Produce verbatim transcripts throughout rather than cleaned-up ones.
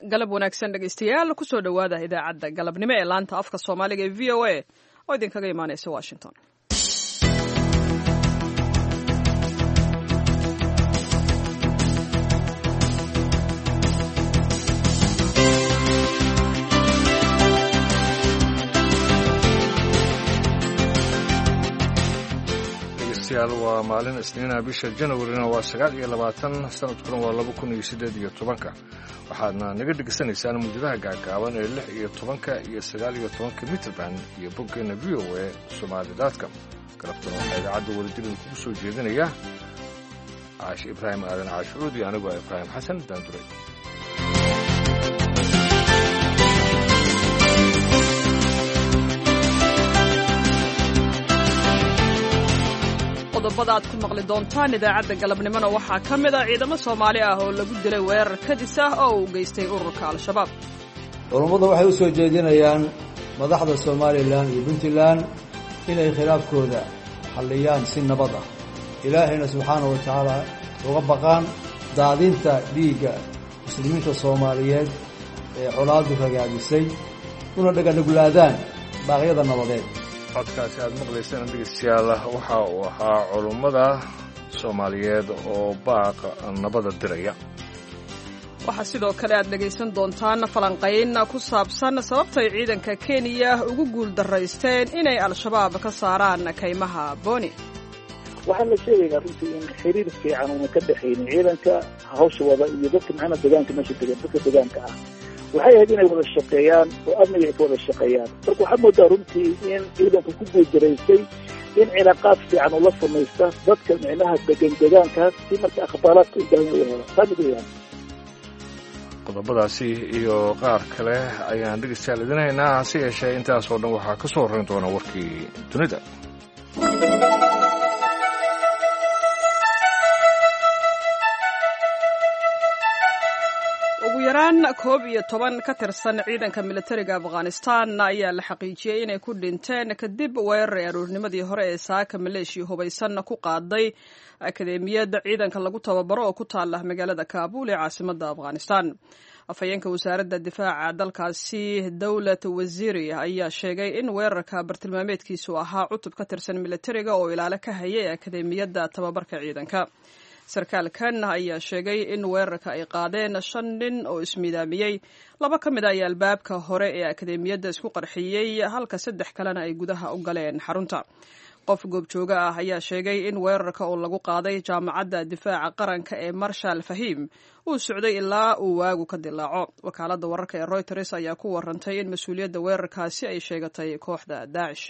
galab wanaagsan dhegaystayaal kusoo dhowaada idaacadda galabnimo ee laanta afka soomaaliga ee v o a oo idinkaga imaanaysa washington. waa maalin isniina bisha janwarina waa sagaal iyo labaatan sanadkuna waa laba kun iyo siddeed iyo tobanka waxaadna naga dhegaysanaysaan muujadaha gaagaaban ee lix iyo tobanka iyo sagaal iyo tobanka mitrband iyo boggeena v o a somali dotcom galabtana waxaa idaacadda wadajirin kugu soo jeedinaya caashi ibraahim aadan caashucuud iyo anigoo ibraahim xasan daanduray. qodobada aad ku maqli doontaan idaacadda galabnimona waxaa ka mid a ciidamo soomaali ah oo lagu dilay weerar kadis ah oo uu geystay ururka al-shabaab. culummadu waxay u soo jeedinayaan madaxda somalilan iyo puntland inay khilaafkooda xalliyaan si nabad ah, ilaahayna subxaanahu wa tacaala uga baqaan daadinta dhiigga muslimiinta soomaaliyeed ee colaadu ragaadisay una dhaganuglaadaan baaqyada nabadeed. codkaasi aad maqlaysaan dhegeystayaal waxa uu ahaa culummada soomaaliyeed oo baaq nabada diraya. waxaa sidoo kale aad dhegaysan doontaan falanqayn ku saabsan sababtay ciidanka kenya ugu guul daraysteen inay al-shabaab ka saaraan kaymaha booni. waxaan la sheegaynaa runtii in xiriir fiican una ka dhexaynin ciidanka hawsha wada iyo dadka macna deegaanka meesha degan dadka deegaanka ah waxay ahayd inay wada shaqeeyaan oo amniga ay ka wada shaqeeyaan. marka waxaa moodaa runtii in ciidanku ku guuldaraystay in cilaaqaad fiican ula samaysta dadka micnaha degan deegaankaas si marka akhbaaraadka u baahan u helo taa mid weyaan. qodobadaasi iyo qaar kale ayaan dhegeystayaal idin haynaa, hase yeeshee intaasoo dhan waxaa ka soo horrayn doona warkii dunida. ugu yaraan koob iyo toban ka tirsan ciidanka militariga afghanistan ayaa la xaqiijiyey inay ku dhinteen kadib weerar aroornimadii hore ee saaka maleeshiya hubaysan ku qaaday akadeemiyadda ciidanka lagu tababaro oo ku taala magaalada kaabul ee caasimadda afghanistan. afhayeenka wasaaradda difaaca dalkaasi dowlad wasiiri ayaa sheegay in weerarka bartilmaameedkiisu ahaa cutub ka tirsan militariga oo ilaalo ka hayay akadeemiyadda tababarka ciidanka. sarkaalkan ayaa sheegay in weerarka ay qaadeen shan nin oo ismiidaamiyey, laba ka mid a ayaa albaabka hore ee akadeemiyadda isku qarxiyey halka saddex kalena ay gudaha u galeen xarunta. qof goobjooga ah ayaa sheegay in weerarka oo lagu qaaday jaamacadda difaaca qaranka ee marshal fahim uu socday ilaa uu waagu ka dilaaco. wakaaladda wararka ee reuters ayaa ku warantay in mas-uuliyadda weerarkaasi ay sheegatay kooxda daacish.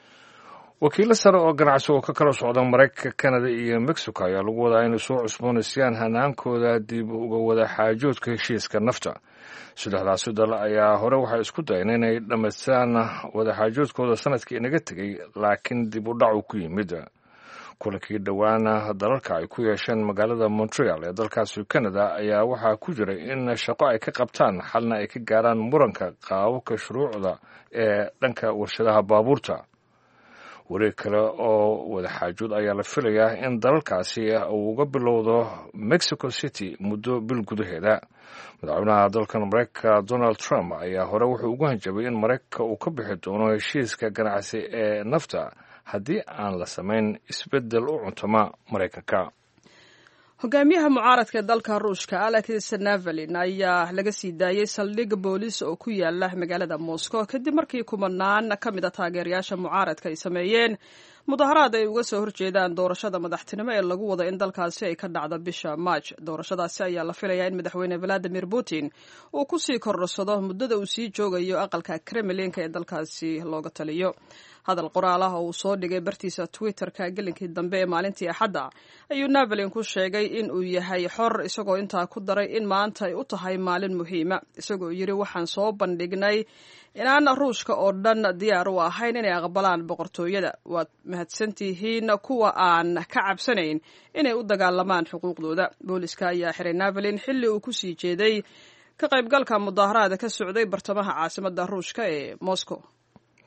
wakiilo sare oo ganacsi oo ka kala socda maraykanka, kanada iyo mexico ayaa lagu wadaa inay soo cusboonaysayaan hanaankooda dib uga wada xaajoodka heshiiska nafta. saddexdaasi dal ayaa hore waxay isku dayeen inay dhammaystaan wadaxaajoodkooda sanadkii inaga tegey, laakiin dib u dhac uu ku yimid. kulankii dhowaana dalalka ay ku yeesheen magaalada montreal ee dalkaasi canada ayaa waxaa ku jiray in shaqo ay ka qabtaan xalna ay ka gaaraan muranka qaababka shuruucda ee dhanka warshadaha baabuurta. wareeg kale oo wadaxaajood ayaa la filayaa in dalalkaasi uu uga bilowdo mexico city muddo bil gudaheeda. madaxweynaha dalkan maraykanka donald trump ayaa hore wuxuu ugu hanjabay in maraykanka uu ka bixi doono heshiiska ganacsi ee nafta haddii aan la samayn isbeddel u cuntama maraykanka. hogaamiyaha mucaaradka dalka ruushka alexis navalin ayaa laga sii daayey saldhig booliis oo ku yaala magaalada moscow kadib markii kumanaan ka mid a taageerayaasha mucaaradka ay sameeyeen mudaharaad ay uga soo horjeedaan doorashada madaxtinimo ee lagu wado in dalkaasi ay ka dhacdo bisha maaj. doorashadaasi ayaa la filayaa in madaxweyne valadimir putin uu ku sii kordhsado muddada uu sii joogayo aqalka kremlinka ee dalkaasi looga taliyo. hadal qoraal ah oo uu soo dhigay bartiisa twitterka gelinkii dambe ee maalintii axadda ayuu navalin ku sheegay in uu yahay xor, isagoo intaa ku daray in maanta ay u tahay maalin muhiima, isagoo yidhi waxaan soo bandhignay inaan ruushka oo dhan diyaar u ahayn inay aqbalaan boqortooyada. waad mahadsantihiin kuwa aan ka cabsanayn inay u dagaalamaan xuquuqdooda. booliska ayaa xiray navalin xilli uu ku sii jeeday ka qaybgalka mudaaharaada ka socday bartamaha caasimadda ruushka ee moscow.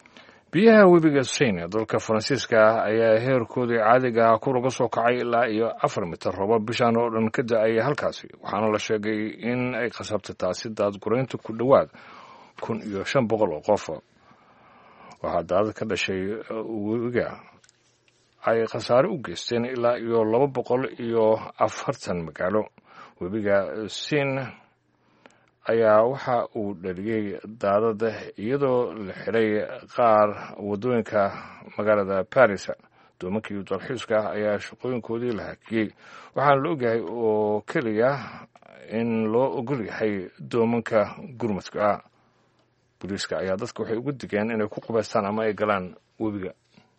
biyaha webiga Seine ee dalka Faransiiska ah ayaa heerkoodii caadiga ah kor uga soo kacay ilaa iyo afar mitir roobab bishan oo dhan ka da'ay halkaasi waxaana la sheegay in ay qasabtay taasi daadguraynta ku dhowaad kun iyo shan boqol oo qof waxaa daadad ka dhashay webiga ay khasaare u geysteen ilaa iyo laba boqol iyo afartan magaalo webiga Seine ayaa waxa uu dhaliyey daadad iyadoo la xiray qaar wadooyinka magaalada Paris doomankii dalxiiska ayaa shaqooyinkoodii la hakiyey waxaana la ogyahay oo keliya in loo ogol yahay doomanka gurmadka booliiska ayaa dadka waxay ugu digeen inay ku qubaystaan ama ay galaan webiga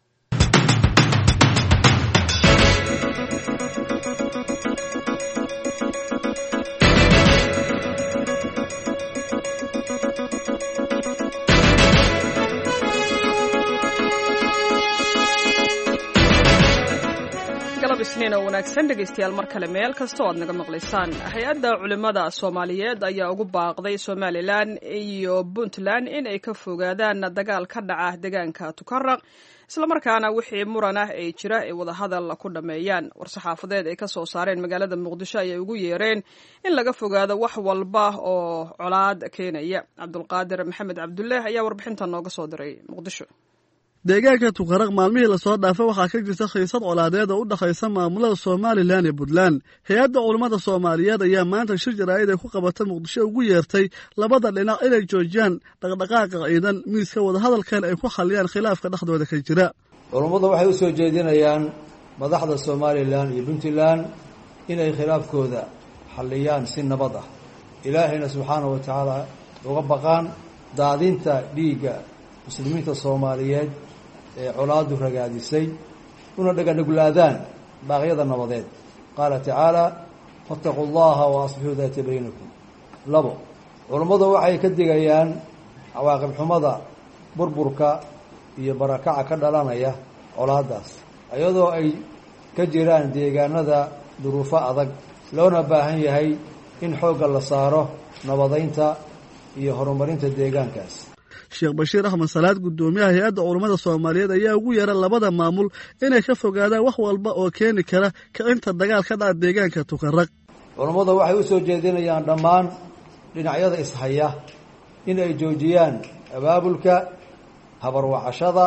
isniin oo wanaagsan dhegaystayaal mar kale meel kasta oo aad naga maqlaysaan hay-adda culimada Soomaaliyeed ayaa ugu baaqday Somaliland iyo Puntland in ay ka fogaadaan dagaal ka dhaca deegaanka Tukaraq isla markaana wixii muran ah ay jira ay wada hadal ku dhameeyaan war-saxaafadeed ay ka soo saareen magaalada Muqdisho ayay ugu yeereen in laga fogaado wax walba oo colaad keenaya Cabdulqaadir Maxamed Cabdulle ayaa warbixintan nooga soo diray Muqdisho deegaanka Tukaraq maalmihii la soo dhaafay waxaa ka jirta xiisad colaadeed oo u dhaxaysa maamulada Somaliland iyo Puntland hay'adda culimada Soomaaliyeed ayaa maanta shir jaraa'id ay ku qabatay Muqdisho ugu yeertay labada dhinac inay joojiyaan dhaqdhaqaaqa ciidan miiska wada hadalkan ay ku xaliyaan khilaafka dhexdooda ka jira culimadu waxay u soo jeedinayaan madaxda Somaliland iyo Puntland inay khilaafkooda xaliyaan si nabad ah ilaahayna subxaanahu wa ta'ala uga baqaan daadinta dhiigga muslimiinta Soomaaliyeed ee colaadu ragaadisay una dhaganuglaadaan baaqyada nabadeed qaala tacaala fattaqullaha wa aslihu daata baynakum labo culimmadu waxay ka digayaan cawaaqib xumada burburka iyo barakaca ka dhalanaya colaadaas iyadoo ay ka jiraan deegaanada duruufo adag loona baahan yahay in xoogga la saaro nabadeynta iyo horumarinta deegaankaas Sheekh Bashiir Ahmed Salaad gudoomiyaha hay'adda culimada Soomaaliyeed ayaa ugu yeeray labada maamul inay ka fogaadaan wax walba oo keeni kara kicinta dagaal ka dhaca deegaanka Tukaraq culimadu waxay u soo jeedinayaan dhammaan dhinacyada ishaya in ay joojiyaan abaabulka habarwacashada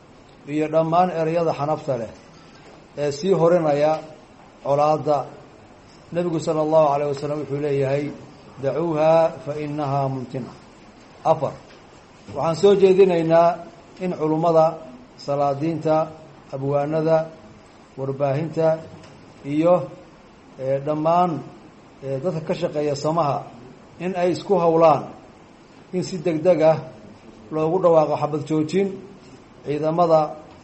iyo dhammaan ereyada xanafta leh ee sii horinaya colaada nabigu sallallahu alayhi wasallam wuxuu leeyahay dacuuha fa innaha muntina afar waxaan soo jeedinaynaa in culimada salaadiinta abwaanada warbaahinta iyo dhammaan dadka ka shaqeeya samaha in ay isku howlaan in si degdeg ah loogu dhawaaqo xabad joojin ciidamada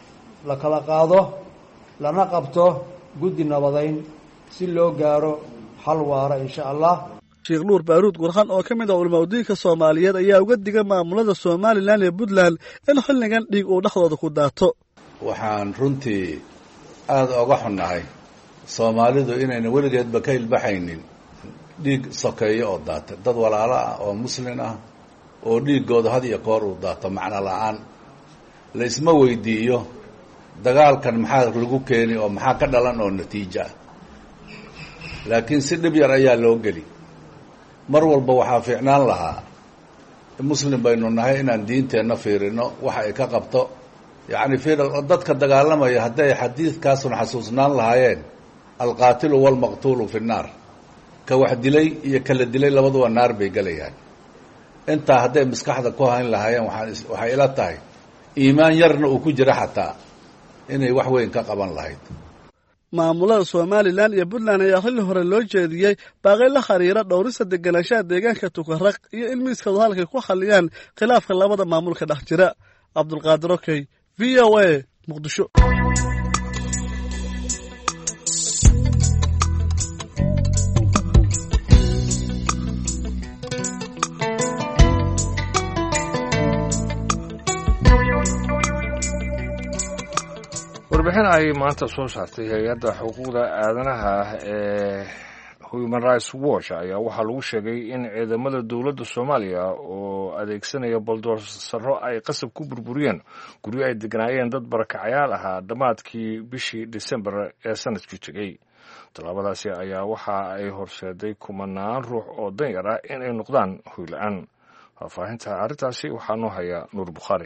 la kala qaado lana qabto guddi nabadeyn si loo gaaro xal waara insha allah Sheekh Nuur Baaruud Gurxan oo ka mid ah culimada Soomaaliyeed ayaa uga digay maamulada Somaliland iyo Puntland in xilligan dhiig uu dhaxdooda ku daato waxaan runtii aad uga xunnahay Soomaalidu inayna weligeedba ka ilbaxaynin dhiig sokeeyo oo daata dad walaalo ah oo muslim ah oo dhiigooda had iyo goor uu daato macna la'aan la isma weydiiyo dagaalkan maxaa lagu keenay oo maxaa ka dhalan oo natiijo ah laakiin si dhib yar ayaa loo geli mar walba waxaa fiicnaan lahaa muslim baynu nahay inaan diinteenna fiirino waxa ay ka qabto yacni fiir dadka dagaalamaya hadday xadiidkaasuna xasuusnaan lahaayeen alqaatilu waalmaqtuulu fi nnaar ka wax dilay iyo kala dilay labaduba naar bay gelayaan intaa hadday maskaxda ku hayn lahaayeen waxaan waxay ila tahay iimaan yarna uu ku jira xataa inay wax weyn ka qaban lahayd maamulada Somaliland iyo Puntland ayaa xilli hore loo jeediyay baaqay la xiriira dhowrista deganaanshaha deegaanka Tukaraq iyo in miiska wadahadalka ku xaliyaan khilaafka labada maamul ka dhex jira Cabdulqaadir Okey V O A Muqdisho warbixin ay maanta soo saartay hay-adda xuquuqda aadanaha ee human rights watch ayaa waxaa lagu sheegay in ciidamada dowladda soomaaliya oo adeegsanaya baldoosaro ay qasab ku burburiyeen guryo ay deganaayeen dad barakacayaal ahaa dhammaadkii bishii disembar ee sanadkii tegey tallaabadaasi ayaa waxa ay horseeday kumanaan ruux oo danyar ah in ay noqdaan hoy la-aan faahfaahinta arrintaasi waxaa noo haya nuur bukhaari.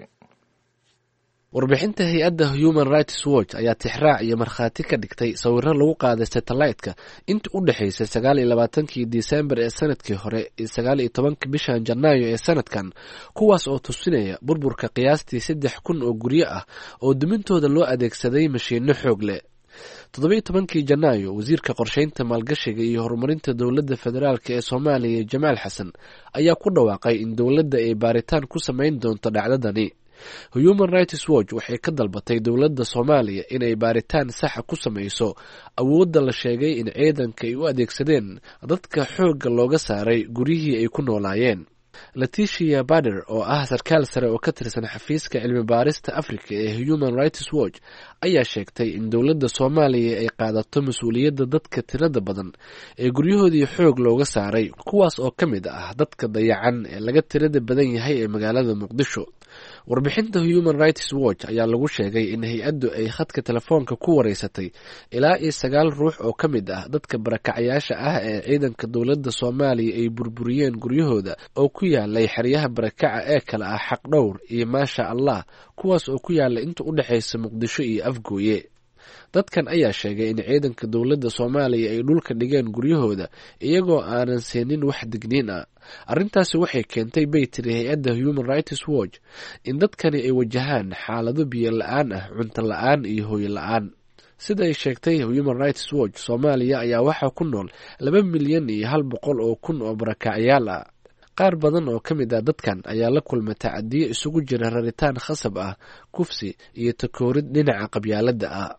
warbixinta hay-adda human rights watch ayaa tixraac iyo markhaati ka dhigtay sawiro lagu qaaday satellite-ka inta u dhexaysay sagaal iyo labaatankii disembar ee sanadkii hore iyo sagaal iyo tobankii bishan janaayo ee sanadkan, kuwaas oo tusinaya burburka qiyaastii saddex kun oo guryo ah oo dumintooda loo adeegsaday mashiinno xoog leh. toddobiyo tobankii janaayo wasiirka qorsheynta maalgashiga iyo horumarinta dowladda federaalk ee soomaaliya jamaal xasan ayaa ku dhawaaqay in dowladda ay baaritaan ku samayn doonto dhacdadani. human rights watch waxay ka dalbatay dowladda soomaaliya inay baaritaan saxa ku samayso awoodda la sheegay in ciidanka ay u adeegsadeen dadka xoogga looga saaray guryihii ay ku noolaayeen. leticia bader oo ah sarkaal sare oo ka tirsan xafiiska cilmi baarista africa ee human rights watch ayaa sheegtay in dowladda soomaaliya ay qaadato mas-uuliyadda dadka tirada badan ee guryahoodii xoog looga saaray, kuwaas oo ka mid ah dadka dayacan ee laga tirada badan yahay ee magaalada muqdisho. warbixinta human rights watch ayaa lagu sheegay in hay-addu ay khadka telefoonka ku wareysatay ilaa iyo sagaal ruux oo ka mid ah dadka barakacayaasha ah ee ciidanka dowladda soomaaliya ay burburiyeen guryahooda oo ku yaalay xeryaha barakaca ee kale ah xaqdhowr iyo maasha allah, kuwaas oo ku yaala inta u dhexaysa muqdisho iyo afgooye. dadkan ayaa sheegay in ciidanka dowladda soomaaliya ay dhulka dhigeen guryahooda iyagoo aanan siinin wax digniin ah. arrintaasi waxay keentay bay tiri hay-adda human rights watch in dadkani ay wajahaan xaalado biyo la-aan ah, cunto la-aan iyo hooyo la-aan. sida ay sheegtay human rights watch, soomaaliya ayaa waxaa ku nool laba milyan iyo hal boqol oo kun oo barakacyaal ah. qaar badan oo ka mid ah dadkan ayaa la kulma tacadiyo isugu jira raritaan khasab ah, kufsi iyo takoorid dhinaca qabyaaladda ah.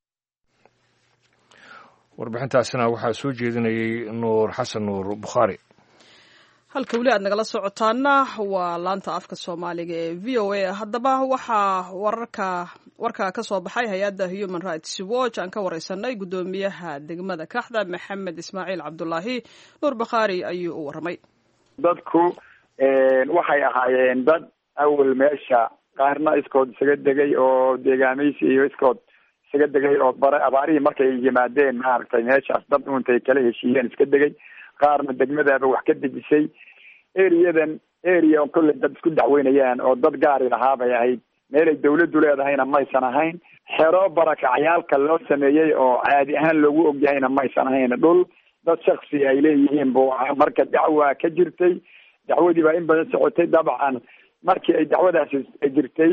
warbixintaasina waxaa soo jeedinayay nuur xasan nuur bukhaari. halka weli aad nagala socotaana waa laanta afka soomaaliga ee v o a. haddaba waxaa wararka warkaa ka soo baxay hay-adda human rights watch aan ka wareysanay guddoomiyaha degmada kaxda maxamed ismaaciil cabdulaahi. nuur bukhaari ayuu u warramay. dadku waxay ahaayeen dad awal meesha qaarna iskood isaga degay oo deegaamaysi iyo iskood isaga degay oo bare abaarihii markay yimaadeen maaragtay meeshaas dad untay kala heshiiyeen iska degay, qaarna degmadaaba wax ka dejisay. eriyadan area oo kolley dad isku dacweynayaan oo dad gaari lahaa bay ahayd, meelay dawladdu leedahayna maysan ahayn. xero barakacyaalka loo sameeyey oo caadi ahaan loogu ogyahayna maysan ahayn. dhul dad shaksi ay leeyihiin buu ahaa. marka dacwa ka jirtay, dacwadii baa in badan socotay. dabcan markii ay dacwadaasi jirtay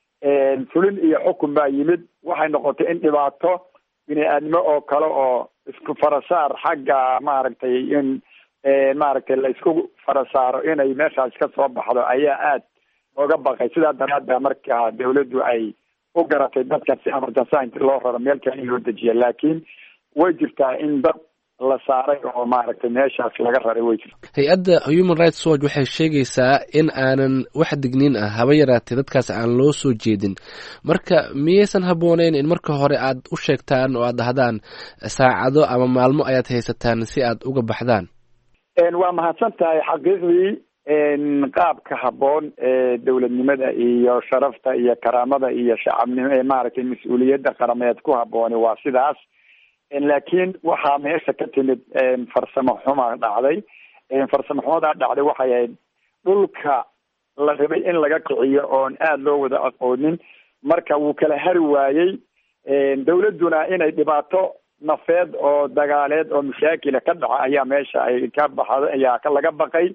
fulin iyo xukun baa yimid. waxay noqotay in dhibaato bini-aadmo oo kale oo isku farasaar xagga maaragtay in maaragtay la isku farasaaro inay meeshaas ka soo baxdo ayaa aad looga baqay. sidaa daraadda marka dawladdu ay u garatay dadka si emergency inti loo raro meel kale in loo dejiya, laakiin way jirtaa in dad la saaray oo maaragtay meeshaas laga raray way jirta. hay-adda human rights watch waxay sheegaysaa in aanan wax digniin ah haba yaraatay dadkaas aan loo soo jeedin. marka miyaysan habbooneyn in marka hore aad u sheegtaan oo aad dhahdaan saacado ama maalmo ayaad haysataan si aad uga baxdaan? waa mahadsan tahay. xaqiiqdii qaabka habboon ee dowladnimada iyo sharafta iyo karaamada iyo shacabnimo ee maaragtay mas-uuliyadda qarameed ku habbooni waa sidaas. laakiin waxaa meesha ka timid farsamo xuma dhacday. farsamo xumadaa dhacday waxay ahayd dhulka la rabay in laga kiciyo oon aada loo wada aqoonin, marka wuu kala hari waayey. dawladduna inay dhibaato nafeed oo dagaaleed oo mashaakila ka dhaca ayaa meesha ay ka baxda ayaa ka laga baqay.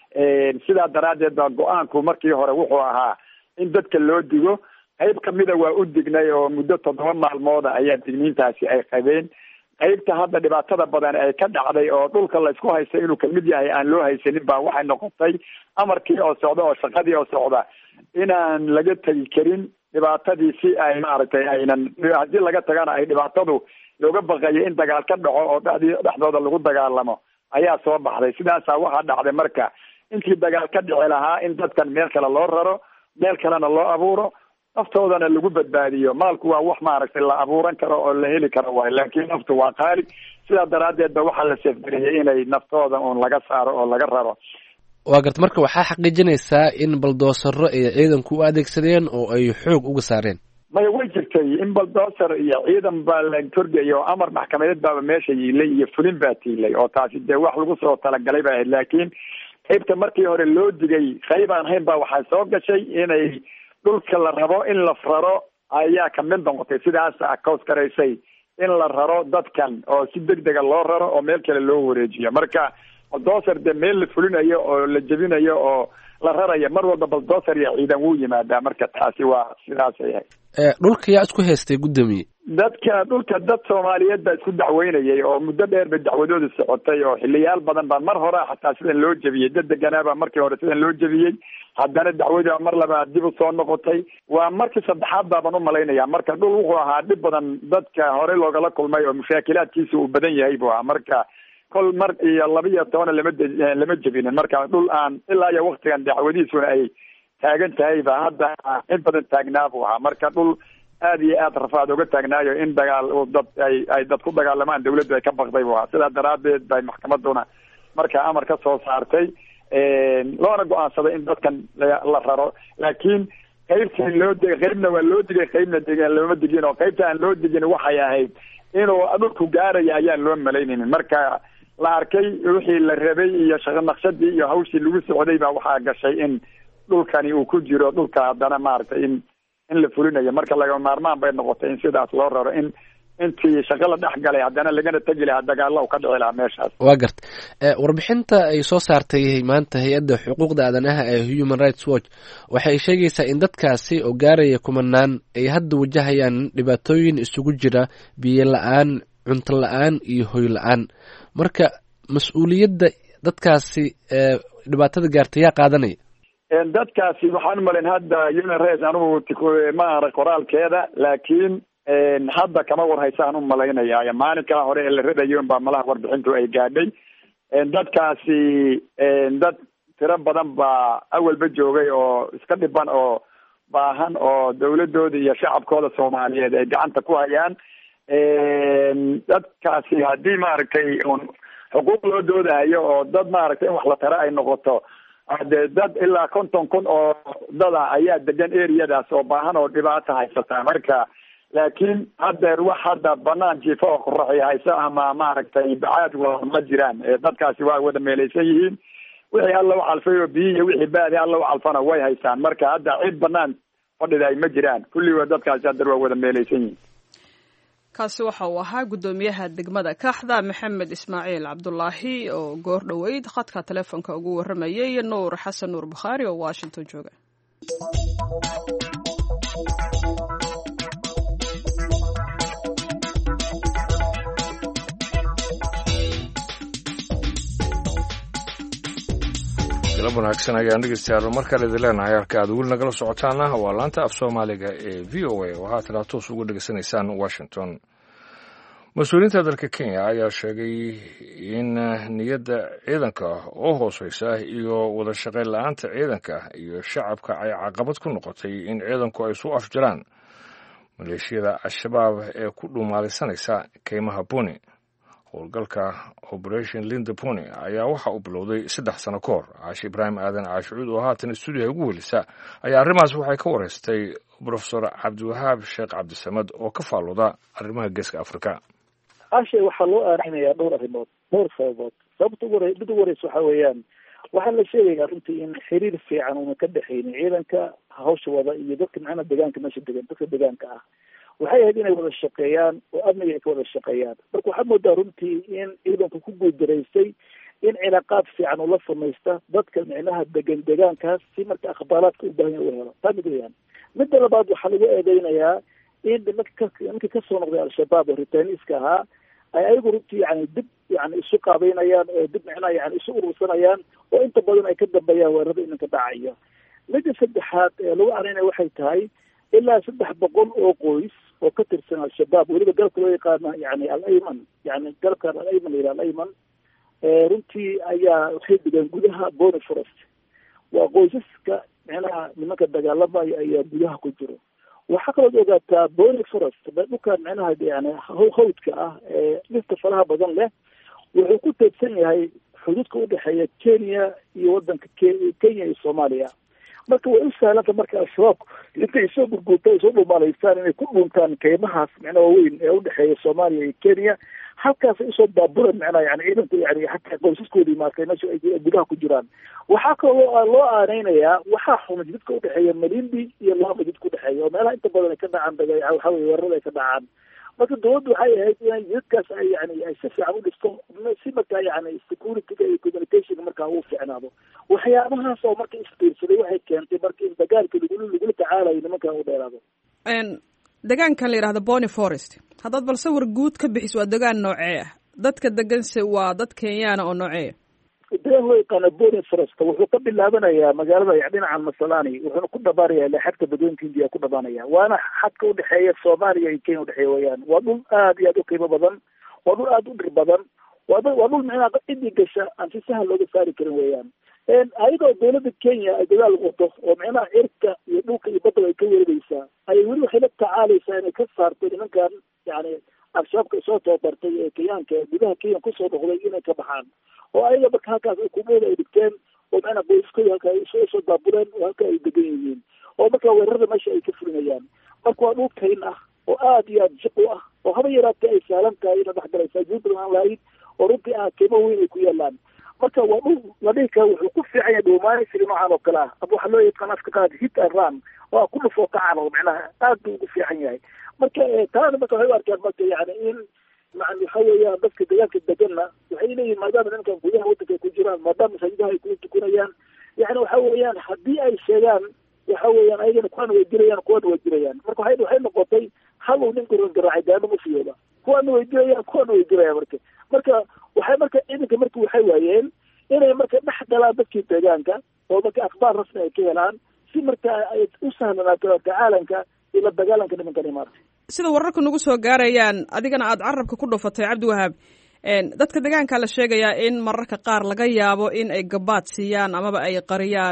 sidaa daraaddeed baa go-aanku markii hore wuxuu ahaa in dadka loo digo. qayb kamida waa u dignay oo muddo toddoba maalmooda ayaa digniintaasi ay qabeen. qaybta hadda dhibaatada badan ay ka dhacday oo dhulka la isku haysta inuu kamid yahay aan loo haysanin baa waxay noqotay amarkii oo socda oo shaqadii oo socda inaan laga tegi karin dhibaatadii si ay maaragtay aynan haddii laga tagana ay dhibaatadu looga baqayo in dagaal ka dhaco oo dhexdii dhexdooda lagu dagaalamo ayaa soo baxday. sidaasaa waxaa dhacday marka intii dagaal ka dhici lahaa in dadkan meel kale loo raro, meel kalena loo abuuro, naftoodana lagu badbaadiyo. maalku waa wax maaragtay la abuuran karo oo la heli karo waay, laakiin naftu waa qaali. sidaa daraaddeed ba waxaa la seefgariyey inay naftooda uun laga saaro oo laga raro. waa garta marka waxaa xaqiijinaysaa in baldoosaro ay ciidanku u adeegsadeen oo ay xoog uga saareen. maya way jirtay in baldoosar iyo ciidan baa la torgaya oo amar maxkamadeed baaba meesha yiilay iyo fulin baa tiilay oo taasi dee wax lagu soo talagalay ba ahayd. laakiin qaybta markii hore loo digay qayb aan hayn baa waxaa soo gashay inay dhulka la rabo in la raro ayaa kamid noqotay, sidaas akaws garaysay in la raro dadkan oo si degdega loo raro oo meel kale loo wareejiyo. marka baldoosar de meel la fulinayo oo la jebinayo oo la rarayo mar walba baldoosar iyo ciidan wuu yimaadaa. marka taasi waa sidaasay ahayd. dhulka yaa isku haystay guddoomiye? dadka dhulka dad Soomaaliyeed baa isku dacweynayay oo muddo dheer ba dacwadooda socotay oo xiliyaal badan baa mar hore xataa sidan loo jebiyey. dad deganaaba markii hore sidan loo jebiyey, haddana dacwada mar labaad dib u soo noqotay. waa markii saddexaad baaban u malaynaya. marka dhul wuxuu ahaa dhib badan dadka hore loogala kulmay oo mushaakilaadkiisa uu badan yahay buu ahaa. marka kol mar iyo laba iyo toban lama lama jebinin. marka dhul aan ilaa iyo waktigan dacwadiisuna ay taagan tahay ba hadda in badan taagnaa buu ahaa. marka dhul aad iyo aad rafaad uga taagnaayo in dagaal dad ay ay dad ku dagaalamaan dawladdu ay ka baqday buu ahaa. sidaa daraaddeed bay maxkamaduna markaa amar ka soo saartay loona go-aansaday in dadkan la raro. laakiin qaybtii loo digay qaybna waa loo digay qaybna degan looma digin oo qaybta aan loo digin waxay ahayd inuu dhulku gaaraya ayaan loo malaynaynin. marka la arkay wixii la rabay iyo shaqo naqshadii iyo hawshii lagu socday baa waxaa gashay in dhulkani uu ku jiro dhulka haddana maaragtay in in la fulinayo. marka laga maarmaan bay noqotay in sidaas loo raro in intii shaqo la dhex galay haddana lagana tegi lahaa dagaalo ka dhici lahaa meeshaas. waa garta warbixinta ay soo saartay maanta hay-adda xuquuqda aadanaha ee Human Rights Watch waxay sheegaysaa in dadkaasi oo gaaraya kumanaan ay hadda wajahayaan dhibaatooyin isugu jira biyo la-aan, cunto la-aan iyo hoy la-aan. marka mas-uuliyadda dadkaasi dhibaatada gaartay yaa qaadanaya? dadkaasi waxaan umalayn hadda Human Rights anugu ma arag qoraalkeeda, laakiin hadda kama warhaysaan u malaynaya. maalinka hore ee la radayo baa malaha warbixintu ay gaadhay. dadkaasi dad tiro badan baa awalba joogay oo iska dhiban oo baahan oo dawladooda iyo shacabkooda Soomaaliyeed ay gacanta ku hayaan. dadkaasi haddii maaragtay un xuquuq loo doodayo oo dad maaragtay in wax la tara ay noqoto, de dad ilaa konton kun oo dada ayaa degan eriyadaas oo baahan oo dhibaato haysata. marka laakiin haddeer wax hadda banaan jiifo oo qoraxi hayso ama maaragtay bacaad wa ma jiraan. dadkaasi waa wada meelaysan yihiin. wixii alla u calfay oo biyo iyo wixii baadi alla u calfana way haystaan. marka hadda cid banaan fadhida ay ma jiraan. kulligood dadkaasi haddeer waa wada meelaysan yihiin. kaasi waxa uu ahaa guddoomiyaha degmada Kaxda Maxamed Ismaaciil Cabdullaahi oo goor dhaweyd khadka telefoonka ugu waramayay Nuur Xasan Nuur Bukhari oo Washington jooga. galab wanaagsan ayaan dhegeystayaal markale idin leenahay halka aad weli nagala socotaana waa laanta af soomaaliga ee v o a oo haatan toos uga dhegeysanaysaan Washington. mas-uuliyiinta dalka Kenya ayaa sheegay in niyadda ciidanka oo hooseysa iyo wada shaqayn la-aanta ciidanka iyo shacabka ay caqabad ku noqotay in ciidanku ay soo afjaraan maleeshiyada al-shabaab ee ku dhumaalaysanaysa keymaha Boni. howlgalka Operation Linda Pony ayaa waxa uu bilowday saddex sano ka hor. Caashi Ibraahim Aadan Caashuud oo haatan stuudiyaha ugu welisa ayaa arrimahaas waxay ka wareystay Professor Cabdiwahaab Sheekh Cabdisamad oo ka faalooda arrimaha geeska Afrika. Caashi waxaa loo aarinayaa dhowr arrimood, dhowr sababood. sababta ugu horeysa mid ugu horeysa waxa weeyaan waxaa la sheegayaa runtii in xiriir fiican una ka dhexaynin ciidanka hawsha wada iyo dadka macnaha deegaanka meesha degan, dadka deegaanka ah. waxay ahayd inay wada shaqeeyaan oo amniga ay ka wada shaqeeyaan. marka waxaa moodaa runtii in ciidanku ku guuldaraystay in cilaaqaad fiican ula samaysta dadka micnaha degan deegaankaas si marka akhbaaraadka u baahan yahay u helo. taa mid weeyaan. midda labaad waxaa lagu eedeynayaa in nimanka nimanka kasoo noqday al-shabaab oo ritaaniiska ahaa ay ayagu runtii yani dib yani isu qaabeynayaan oo dib micnaha yani isu urursanayaan oo inta badan ay ka dambeeyaan weerarada iminka dhacaya. midda saddexaad ee lagu arinaya waxay tahay ilaa saddex boqol oo qoys oo ka tirsan al-shabaab weliba galabka loo yaqaana yani al-ayman yani galabkan al-ayman ila al-ayman runtii ayaa waxay degaan gudaha Boni Forest. waa qoysaska micnaha nimanka dagaalamaya ayaa gudaha ku jiro waxaa kaloo ogaataa bony forest dhulkan micnaha yani hawdka ah ee dhirta faraha badan leh wuxuu ku teedsan yahay xuduudka udhexeeya kenya iyo wadanka kenya iyo soomaaliya marka way u sahlanta marka al-shabaab intay soo gurguurta ay soo dhumaalaystaan inay ku dhuntaan keymahaas micnaha waaweyn ee udhexeeya soomaaliya iyo kenya halkaas ay usoo baaburan micnaha yani ciidanku yani hataa qoysaskoodii maartay meesha ay gudaha ku jiraan waxaa kaloo loo aaneynayaa waxaa xumay jidadka udhexeeya malindi iyo laama jidka udhexeeya oo meelaha inta badan ay ka dhacaan waxa weye weerarada ay ka dhacaan marka dawladdu waxay ahayd inay jidadkaas ay yani ay si fiican u dhisto si markaa yani securityga iyo communicationka markaa uu fiicnaado waxyaabahaas oo marka isbiirsaday waxay keentay marka in dagaalka lagula lagula tacaalayo nimankan u dheeraado degaankan la yidhahdo bony forest haddaad bal sawir guud ka bixis waa degaan noocee ah dadka deganse waa dad kenyaana oo noocee degaan loo yaqaano bony forest wuxuu ka bilaabanayaa magaalada dhinaca masalani wuxuuna ku dhabaanaya ilaa xadka badweynka hindiya ku dhabaanaya waana xadka udhexeeya soomaaliya iyo kenya udhexeeya weyaan waa dhul aad iyo aad u qiimo badan waa dhul aad u dhir badan waa waa dhul micnaa cidii gasha aan si sahal looga saari karin weyaan ayadoo dawladda kenya ay dadaal wado oo micnaha cirka iyo dhulka iyo badda ay ka weerareysaa ayay weli waxay la tacaalaysaa inay ka saarto nimankan yani al-shabaabka soo tababartay ee kenyaanka gudaha kenya kusoo noqday inay ka baxaan oo ayaga marka halkaas kumooda ay dhigteen oo macnaa qoysaskooda halka ay soo baabureen oo halka ay degan yihiin oo marka weerarada meesha ay ka fulinayaan marka waa dhul kayn ah oo aad iyo aad jiq u ah oo haba yaraatee ay saalan tahay ina dhexgalaysaa jid badan aan lahayn oo runtii ah qiimo weyn ay ku yaalaan marka waa dhul la dhihi kara wuxuu ku fiican yahay dhuumaanaysiga noocan oo kale ah ama waxaa loo yaqaan afka qaad hit and run oo ku dhufoo kacan oo macnaha aad buu ugu fiican yahay marka taana marka waxay u arkaan marka yani in maan waxa weeyaan dadka deegaanka deganna waxay leeyihin maadaama nimankan gudaha wadanka ay ku jiraan maadaama masaajidaha ay ku tukanayaan yani waxa weeyaan haddii ay sheegaan waxa weeyaan ayagana kuwana way dilayaan kuwana way dilayaan marka waxay waxay noqotay hal uu ninku ron garaacay daano ma fiyooda kuwana way dilayaan kuwana way dilayaan marka marka waxay marka ciidanka marka waxay waayeen inay marka dhex galaan dadkii deegaanka oo marka akhbaar rasmi ay ka helaan si marka ay u sahlanaato tacaalanka iyo la dagaalanka nimankan imaartay sida wararku nagu soo gaarayaan adigana aada carabka ku dhufatay cabdiwahaab dadka deegaanka la sheegayaa in mararka qaar laga yaabo in ay gabaad siiyaan amaba ay qariyaan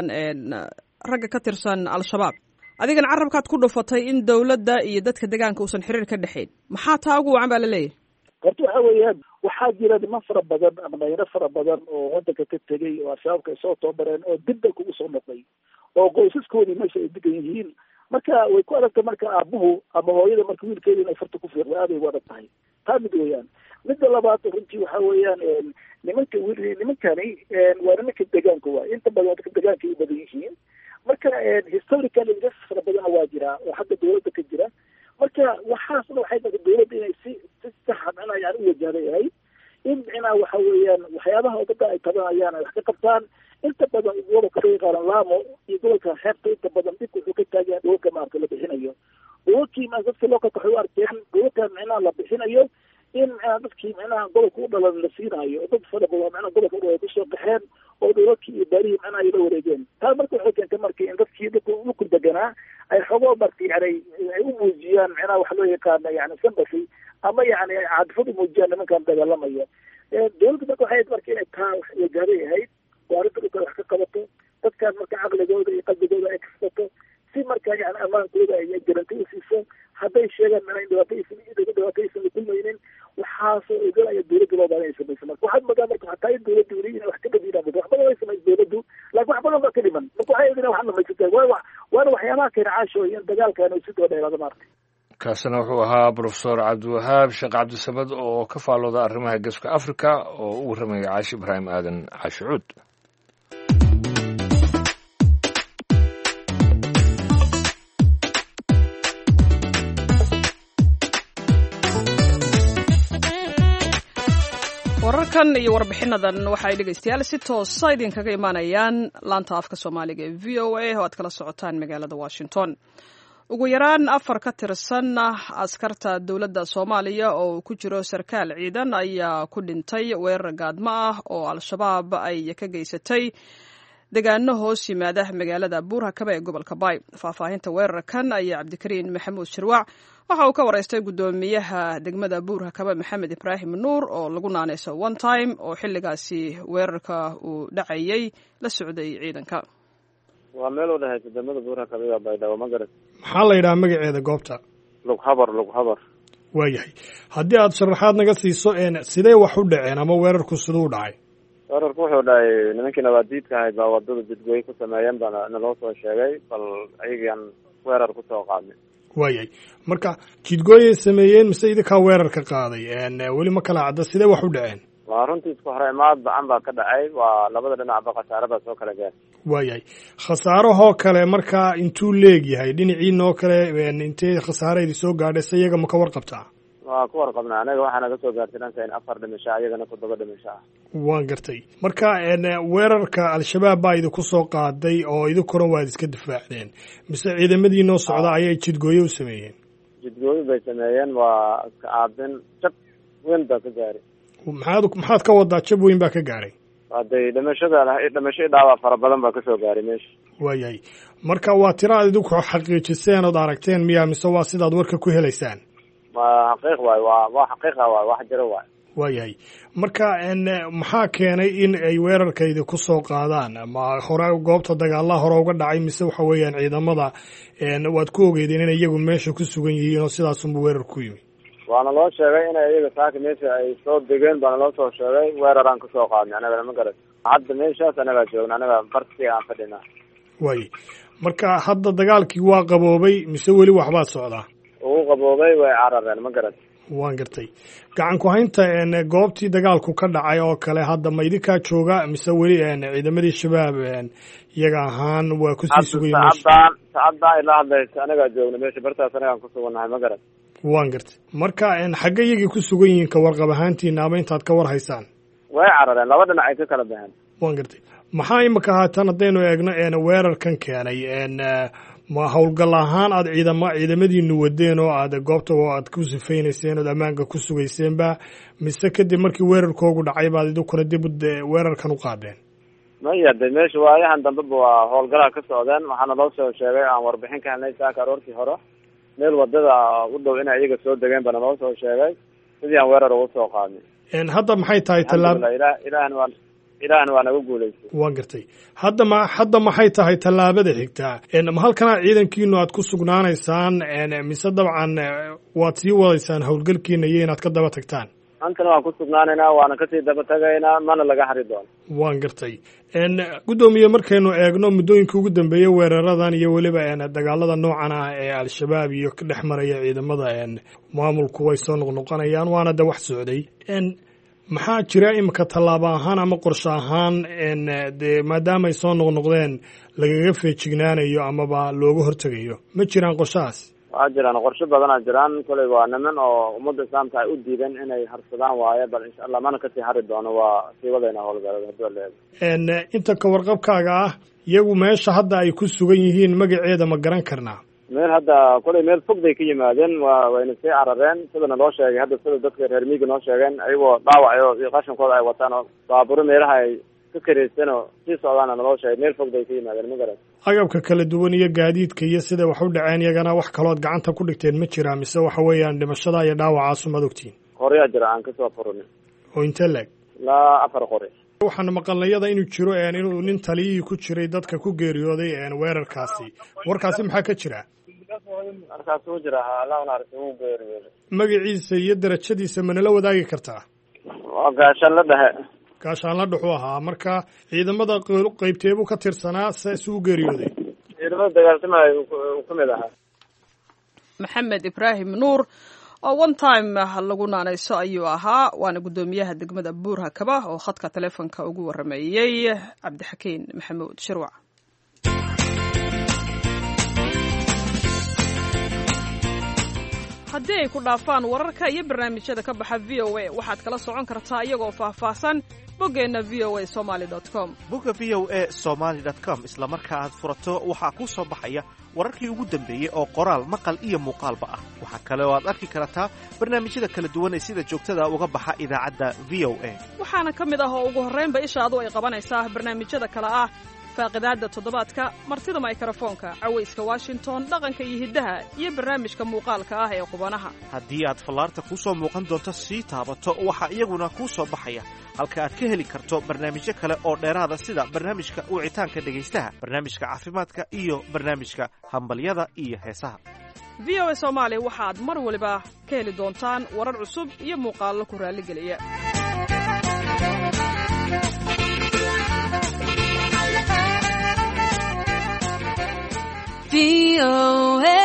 ragga ka tirsan al-shabaab adigana carabkaad ku dhufatay in dawladda iyo dadka deegaanka uusan xiriir ka dhexayn maxaa taa ugu wacan baa laleeyahay horta waxa weeyaan waxaa jira niman fara badan ama dhalinyaro fara badan oo wadanka ka tegay oo al-shabaabka ay soo tababareen oo dib dalka ugu soo noqday oo qoysaskoodii meesha ay degan yihiin marka way ku adagtay marka aabuhu ama hooyada marka wiilkeeda inay farta ku fiiqda aad ay ugu adag tahay taa mid weeyaan midda labaad runtii waxa weeyaan nimanka nimankani waa nimanka deegaanka waay inta badan dadka deegaanka ay u badan yihiin marka historical injustice fara badana waa jiraa oo xagga dawladda ka jira marka waxaasna waxay tahay dawladda inay si si saxa macnaha yani u wajahda yahay in macnaha waxa weeyaan waxyaabaha umada ay tabanayaan ay wax ka qabtaan inta badan gobolka loo yaqaano laamo iyo gobolka xeebta inta badan dhibka wuxuu ka taagaya gobolka maarka la bixinayo gobolkii ma dadka loo kaka waxay u arkeen gobolka macnaha la bixinayo in macnaha dadkii macnaha gobolka u dhalan la siinayo oo dad fara badan macnaha gobolka u ay kusoo qaxeen oo dowladkii iyo baarihii macnaha ay la wareegeen taa marka waxay keentay marka in dadkii dadka dhulku deganaa ay xogoo marka yani ay u muujiyaan macnaha waxa loo yaqaana yani sympathy ama yani cadfad u muujiyaan nimankan dagaalamaya dowladda marka waxay marka inay taa wajahday ahayd oo arrinta dhulka wax ka qabato dadkaan marka caqligooda iyo qalbigooda ay kasbato si marka yani ammaankooda ay garanti u siiso hadday sheegaan mana in dhibaato dhibaato aysan la kulmaynin waxaasoo ogalaya dowladda loo baahan ay samayso marka waxaad moodaa marka hataa in dowladda weli inay wax ka dhadinaa wax badan way samayso dowladdu laakiin wax badan baa ka dhiman marka waxay idin wax dhamaysataa waa waana waxyaabaha keena caasho in dagaalkan uu si daba dheeraado maartay kaasina wuxuu ahaa brofesor cabdiwahaab sheekh cabdisamad oo ka faalooda arrimaha geeska africa oo u warramaya caashi ibraahim aadan caashi cuud wararkan iyo warbixinadan waxaay dhegaystayaal si toosa idinkaga imaanayaan laanta afka soomaaliga ee v o a oo aad kala socotaan magaalada washington ugu yaraan afar ka tirsan askarta dowladda soomaaliya oo ku jiro sarkaal ciidan ayaa ku dhintay weerar gaadmo ah oo al-shabaab ay ka geysatay degaano hoos yimaada magaalada buurhakaba ee gobolka baay faahfaahinta weerarkan ayaa cabdikariin maxamuud shirwac waxa uu ka waraystay guddoomiyaha degmada buurhakaba maxamed ibraahim nuur oo lagu naanayso one time oo xilligaasi weerarka uu dhacayay la socday ciidanka waa meel u dhexaysa degmada buurhakaba iyo baydhabo ma garat. maxaa la yidhaha magaceeda goobta? lughabar lughabar. waayahay haddii aad sharaxaad naga siiso sidee wax u dhaceen ama weerarku siduu u dhacay? weerarku wuxuu dhacay nimankii nabaadiidka ahayd baa wadada jidgooye ku sameeyeen baa naloo soo sheegay bal ayagaan weerar kusoo qaadnay. waayahay marka jidgooyay sameeyeen mise idinkaa weerarka qaaday weli ma kala cadda sidee wax u dhaceen? waa runtii isku hore imaad bacan baa ka dhacay waa labada dhinacba khasaare baa soo kala gaar. waayahay khasaarahoo kale markaa intuu leegyahay dhinaciinoo kale intee khasaaraydi soo gaadhay se iyaga ma ka warqabtaa? waa ku warqabnaa anaga waxaa naga soo gaartay dhanka in afar dhimasho ah iyagana toddoba dhimasho ah. waan gartay marka weerarka al-shabaab baa idinku soo qaaday oo idinkuna waad iska difaacdeen mise ciidamadii noo socda ayay jidgooye u sameeyeen? jidgooye bay sameeyeen waa iska aabin jab weyn baa ka gaaray. maxaad maxaad ka wadaa jab weyn baa ka gaaray? haday dhimashada dhimasho dhaawac fara badan baa kasoo gaaray meesha. waayahay marka waa tiro aad idinku xaqiijiseen ood aragteen miya mise waa sidaad warka ku helaysaan? waa xaqiiq waay waa waa xaqiiqa waay wax jiro waay. waayahay marka maxaa keenay in ay weerarkaydi ku soo qaadaan ma hore goobta dagaalaha hore uga dhacay mise waxa weeyaan ciidamada waad ku ogeydeen inay iyagu meesha ku sugan yihiin oo sidaasunba weerar ku yimi? waana loo sheegay inay iyaga saaka meesha ay soo degeen baana loo soo sheegay weeraraan kasoo qaadnay anagana ma garat. hadda meeshaas anagaa joogna anaga barsi aan fadhina. waaye marka hadda dagaalkii waa qaboobay mise weli waxbaad socdaa? uu qaboobay way carareen ma garat. waan gartay gacan ku haynta goobtii dagaalku ka dhacay oo kale hadda ma idinkaa jooga mise weli ciidamadii shabaab iyaga ahaan waa kusii sugay meesha? saacadaan saacadaan ilaa hadlaysa anagaa joogna meesha bartaas anagaan ku sugannahay ma garat. waan gartay marka xagga iyagii ku sugan yihiin ka warqab ahaantiina ama intaad ka war haysaan? way carareen laba dhinac ay ka kala baxeen. waan gartay maxaa imika haatan haddaynu eegno weerarkan keenay ma howlgal ahaan aad ciidama ciidamadiinu wadeen oo aad goobta aad ku sifaynayseen ood ammaanka ku sugayseenba mise kadib markii weerarkoogu dhacay baad idinkuna dib weerarkan u qaadeen? maya de meesha waayahan dambeba waa howlgalaha ka socdeen waxaana loo soo sheegay aan warbixin ka helnay saaka aroortii hore meel wadada u dhow inay iyaga soo degeen bana loo soo sheegay sidii aan weerar ugu soo qaadnay. hadda maxay tahay tallaab ilaahna waa ilaahna waa naga guulaystay. waan gartay hadda ma hadda maxay tahay tallaabada xigtaa ma halkana ciidankiinu aad ku sugnaanaysaan mise dabcan waad sii wadaysaan howlgalkiina iyo inaad ka daba tagtaan? antana waan ku sugnaanaynaa waana kasii daba tagaynaa mana laga hari doono. waan gartay guddoomiye markaynu eegno muddooyinka ugu dambeeyey weeraradan iyo weliba dagaalada noocan ah ee al-shabaab iyo ka dhex maraya ciidamada maamulku way soo noqnoqonayaan waana de wax socday maxaa jira imika tallaabo ahaan ama qorshe ahaan de maadaama ay soo noqnoqdeen lagaga feejignaanayo amaba looga hortegayo ma jiraan qorshahaas? waa jiraan qorshe badanaa jiraan koley waa niman oo ummadda islaamka ay u diideen inay harsadaan waaye bal insha allah mana kasii hari doono waa sii wadayna howlgalada hadii la eego. inta ka warqabkaaga ah iyagu meesha hadda ay ku sugan yihiin magaceeda ma garan karnaa? meel hadda koley meel fog bay ka yimaadeen waa wayna sii carareen sidana loo sheegay hadda sida dadka reer miyiga noo sheegeen ayagoo dhaawacayo iyo qashankooda ay wataan oo baaburo meelaha ay ka karaysan oo sii socdaana naloo sheegay meel fog bay ka yimaadeen ma garan. agabka kala duwan iyo gaadiidka iyo sida wax u dhaceen iyagana wax kalood gacanta ku dhigteen ma jiraa mise waxa weeyaan dhimashada iyo dhaawacaasu maad ogtiin? qoryaa jira aan kasoo furunay. oo intee leeg? ilaa afar qori. waxaana maqalnayada inuu jiro inuu nin taliyihii ku jiray dadka ku geeriyooday weerarkaasi warkaasi maxaa ka jira? markaas uu jira allah naarta uu geeriyooday. magaciisa iyo darajadiisa manala wadaagi kartaa? waa gaashaan la dhexe. gaashaan la dhexu ahaa marka ciidamada qaybteebuu ka tirsanaa se isuu geeriyooday? ciidamada dagaaltamay uu ka mid ahaa. maxamed ibraahim nuur oo one time lagu naanayso ayuu ahaa waana guddoomiyaha degmada buurhakaba oo khadka taleefonka ugu warameeyey cabdixakiin maxamuud shirwac. haddii ay ku dhaafaan wararka iyo barnaamijyada ka baxa v o a waxaad kala socon kartaa iyagoo faahfaahsan boggeenna v o a somaly dot com. bogga v o a somaly dot com isla marka aad furato waxaa kuu soo baxaya wararkii ugu dambeeyey oo qoraal maqal iyo muuqaalba ah. waxaa kale oo aad arki kartaa barnaamijyada kala duwan ee sida joogtada uga baxa idaacadda v o a. waxaana ka mid ah oo ugu horraynba ishaadu ay qabanaysaa barnaamijyada kale ah faaqidaadda toddobaadka martida mikrofoonka cawayska washington dhaqanka iyo hiddaha iyo barnaamijka muuqaalka ah ee qubanaha haddii aad fallaarta kuu soo muuqan doonto sii taabato waxaa iyaguna kuu soo baxaya halka aad ka heli karto barnaamijyo kale oo dheeraada sida barnaamijka wicitaanka dhegaystaha barnaamijka caafimaadka iyo barnaamijka hambalyada iyo heesaha v o a soomaali waxaad mar waliba ka heli doontaan warar cusub iyo muuqaallo ku raalligeliya V O A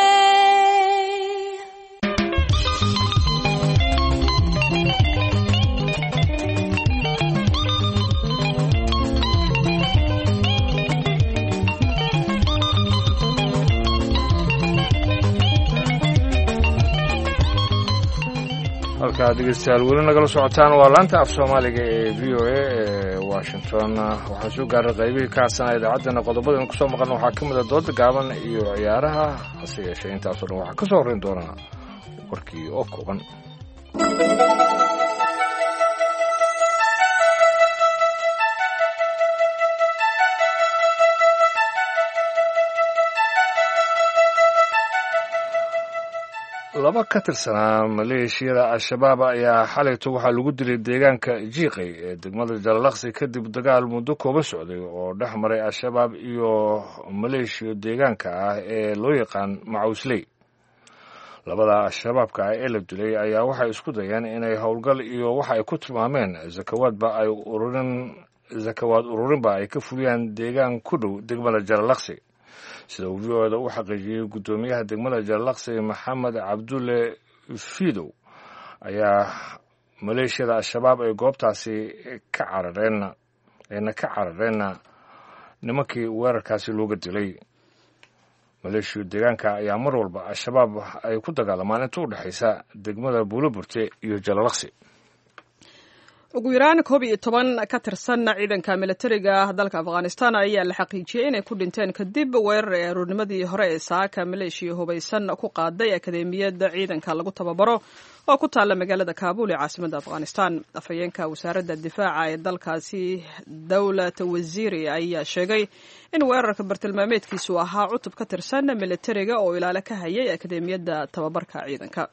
halkaa dhegeystayaal weli nagala socotaan waa laanta af soomaaliga ee v o a ee washington waxaan soo gaaray qaybihii ka hadsanaa idaacaddana qodobadaynu kusoo maqalna waxaa ka mid a dooda gaaban iyo ciyaaraha hase yeeshee intaasoo dhan waxaa ka soo horrayn doonaa warkii oo kooban laba ka tirsanaa maleeshiyada al-shabaab ayaa xalayto waxaa lagu dilay deegaanka jiiqay ee degmada jalalaqsi kadib dagaal muddo kooba socday oo dhex maray al-shabaab iyo maleeshiya deegaanka ah ee loo yaqaan macawsley labada al-shabaabka ah ee la dilay ayaa waxay isku dayeen inay howlgal iyo waxa ay ku tilmaameen zakawaadba ay ururin zakawaad ururinba ay ka fuliyaan deegaan ku dhow degmada jalalaqsi sida uu v o da u xaqiijiyey guddoomiyaha degmada jalalaqsi maxamed cabdulle fidow ayaa maleeshiyada al-shabaab ay goobtaasi ka carareen ayna ka carareen nimankii weerarkaasi looga dilay maleeshiya deegaanka ayaa mar walba al-shabaab ay ku dagaalamaan inta u dhexaysa degmada buuloburte iyo jalalaqsi ugu yaraan koob iyo toban ka tirsan ciidanka militariga dalka afghanistan ayaa la xaqiijiyey inay ku dhinteen kadib weerar ee aroornimadii hore ee saaka maleeshiya hubaysan ku qaaday akademiyadda ciidanka lagu tababaro oo ku taalla magaalada kaabul ee caasimadda afghanistan afhayeenka wasaaradda difaaca ee dalkaasi dowlat wasiiri ayaa sheegay in weerarka bartilmaameedkiisu ahaa cutub ka tirsan militariga oo ilaalo ka hayay akademiyadda tababarka ciidanka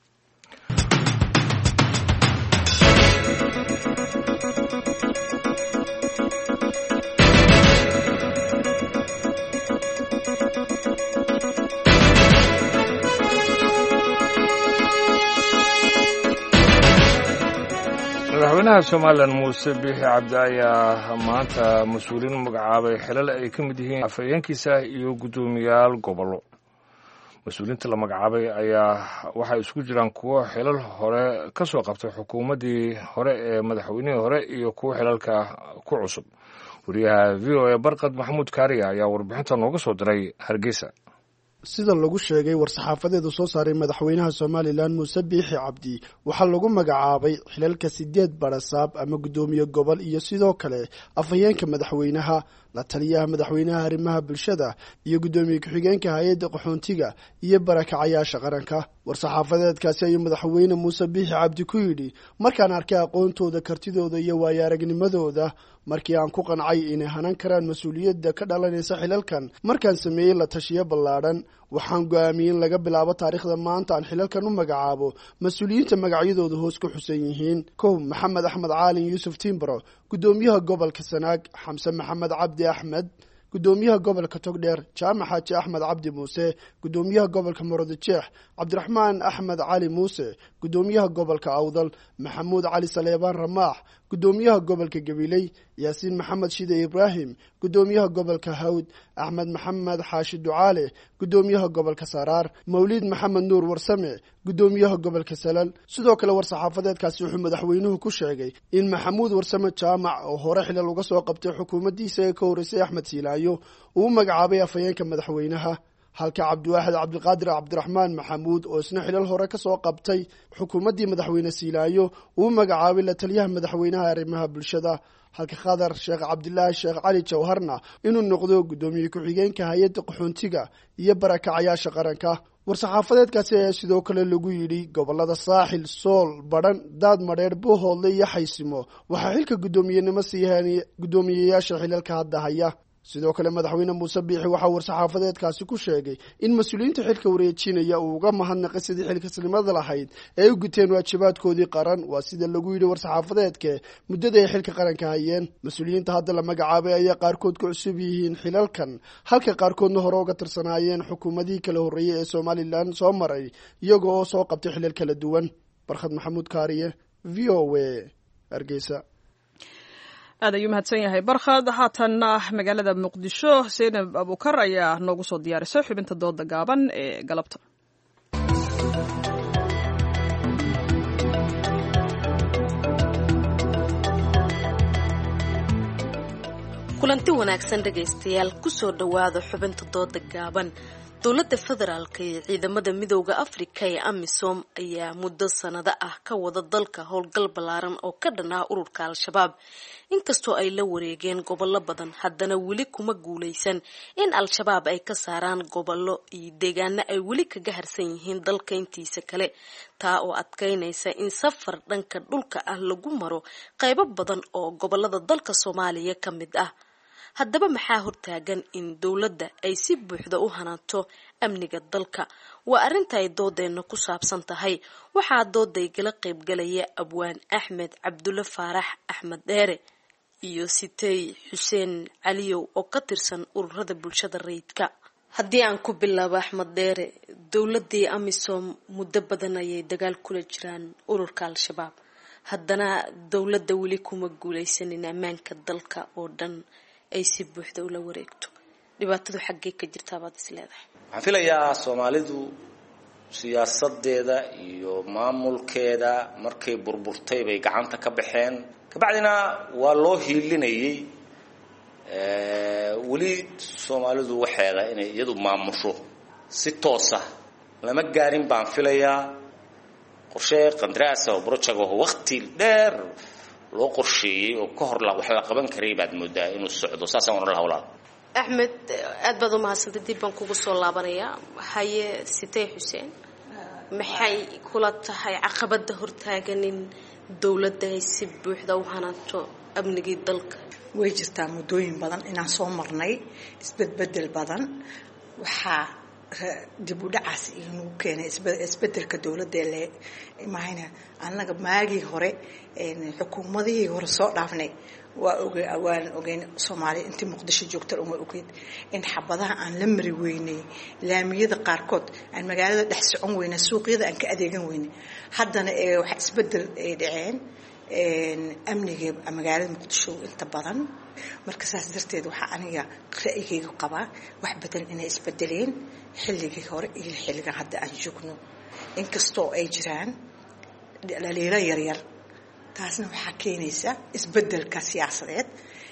madaxweynaha somalilan muuse biixi cabdi ayaa maanta mas-uuliin magacaabay xilal ay ka mid yihiin afhayeenkiisa iyo guddoomiyaal gobollo mas-uuliyiinta la magacaabay ayaa waxay isku jiraan kuwo xilal hore ka soo qabtay xukuumaddii hore ee madaxweynihii hore iyo kuwo xilalka ku cusub wariyaha v o a barkad maxamuud kaariya ayaa warbixinta nooga soo diray hargeysa sida lagu sheegay war-saxaafadeedu soo saaray madaxweynaha somalilan muuse biixi cabdi waxaa lagu magacaabay xilalka sideed barasaab ama guddoomiye gobol iyo sidoo kale afhayeenka madaxweynaha la taliyaha madaxweynaha arrimaha bulshada iyo guddoomiye ku-xigeenka hay-adda qaxoontiga iyo barakacayaasha qaranka war-saxaafadeedkaasi ayuu madaxweyne muuse biixi cabdi ku yidhi markaan arkay aqoontooda kartidooda iyo waayo aragnimadooda markii aan ku qancay inay hanan karaan mas-uuliyadda ka dhalanaysa xilalkan markaan sameeyey la tashiyo ballaadhan waxaan go-aamiyey in laga bilaabo taariikhda maanta aan xilalkan u magacaabo mas-uuliyiinta magacyadooda hoos ku xusan yihiin kow maxamed axmed caalin yuusuf timbro guddoomiyaha gobolka sanaag xamse maxamed cabdi axmed guddoomiyaha gobolka togdheer jaamac xaaji axmed cabdi muuse guddoomiyaha gobolka murudijeex cabdiraxmaan axmed cali muuse guddoomiyaha gobolka awdal maxamuud cali saleebaan ramaax guddoomiyaha gobolka gabiley yaasiin maxamed shide ibraahim guddoomiyaha gobolka hawd axmed maxamed xaashi ducaale guddoomiyaha gobolka saraar mawliid maxamed nuur warsame guddoomiyaha gobolka salal sidoo kale war-saxaafadeedkaasi wuxuu madaxweynuhu ku sheegay in maxamuud warsame jaamac oo hore xilal uga soo qabtay xukuumaddiisa ee ka horreysay axmed siilaayo uu u magacaabay afhayeenka madaxweynaha halka cabdiwaaxid cabdiqaadir cabdiraxmaan maxamuud oo isna xilal hore ka soo qabtay xukuumaddii madaxweyne siilaayo uu u magacaabay la taliyaha madaxweynaha arrimaha bulshada halka khadar sheekh cabdilaahi sheekh cali jawharna inuu noqdo guddoomiye ku-xigeenka hay-adda qaxoontiga iyo barakacayaasha qaranka war-saxaafadeedkaasi ayaa sidoo kale lagu yidhi gobolada saaxil sool badhan daad madheer buuhoodle iyo xaysimo waxaa xilka guddoomiyenimo siihaan guddoomiyeyaasha xilalka hadda haya sidoo kale madaxweyne muuse biixi waxaa war-saxaafadeedkaasi ku sheegay in mas-uuliyiinta xilka wareejinaya uu uga mahadnaqay sidii xilkasnimada lahayd ee ay u guteen waajibaadkoodii qaran waa sida lagu yidhi war-saxaafadeedka muddada ay xilka qaranka hayeen mas-uuliyiinta hadda la magacaabay ayaa qaarkood ku cusub yihiin xilalkan halka qaarkoodna hore uga tirsanaayeen xukuumadihii kala horreeyey ee somalilan soo maray iyaga oo soo qabtay xilal kala duwan. barkhad maxamuud kaariye v o a hargeysa. aad ayuu mahadsan yahay barkhad. haatanna magaalada muqdisho zaynab abukar ayaa noogu soo diyaarisay xubinta dooda gaaban ee galabta. kulanti wanaagsan dhegaystayaal kusoo dhowaada xubinta dooda gaaban. dowladda federaalka iyo ciidamada midooda afrika ee amisom ayaa muddo sanado ah ka wada dalka howlgal ballaaran oo ka dhan ah ururka al-shabaab. inkastoo ay la wareegeen gobollo badan haddana weli kuma guuleysan in al-shabaab ay ka saaraan gobollo iyo deegaano ay weli kaga harsan yihiin dalka intiisa kale, taa oo adkeynaysa in safar dhanka dhulka ah lagu maro qaybo badan oo gobollada dalka soomaaliya ka mid ah. haddaba maxaa hortaagan in dowladda ay si buuxda u hanaato amniga dalka? waa arrinta ay doodeenna ku saabsan tahay. waxaa doodaygala qaybgalaya abwaan axmed cabdulle faarax axmed dheere iyo sitey xuseen caliyow oo ka tirsan ururada bulshada rayidka. haddii aan ku bilaabo axmed dheere, dowladii amisom muddo badan ayay dagaal kula jiraan ururka al-shabaab, haddana dowladda weli kuma guuleysanin ammaanka dalka oo dhan ay si buuxda ula wareegto. dhibaatadu xaggee ka jirtaa baad is leedahay? waxaan filayaa soomaalidu siyaasadeeda iyo maamulkeeda markay burburtay bay gacanta ka baxeen, kabacdina waa loo hiilinayay. weli soomaalidu waxeeda inay iyadu maamusho si toosa lama gaarin baan filayaa. qorshe qandaraas oo project oo waqti dheer loo qorsheeyay oo ka hor la wax la qaban karay baad moodaa inuu socdo. saasaan oran lahaa walaal. axmed, aad baad u mahadsantahay. dib baan kugu soo laabanayaa. haye sitey xuseen, maxay kula tahay caqabada hortaagan in dowladda ay si buuxda u hanaato amnigii dalka? way jirtaa muddooyin badan inaan soo marnay isbedbedel badan. waxaa dib u dhacaas inuu keenay isbedelka dowladda le imaayna annaga maagii hore xukuumadihii hore soo dhaafnay waa ogay awaan ogeyn Soomaaliya intii Muqdisho joogta uma ogeyd in xabadaha aan la mari weynay, laamiyada qaarkood aan magaalada dhex socon weynay, suuqyada aan ka adeegan weynay. haddana ee wax isbedel ay dhaceen amniga magaalada Muqdisho inta badan. marka saas darteed waxa aniga ra'yigayga qabaa wax badan inay isbedeleen xilligii hore iyo xilliga hadda aan joogno, inkastoo ay jiraan dhaliilo yar yar. taasna waxaa keenaysa isbedelka siyaasadeed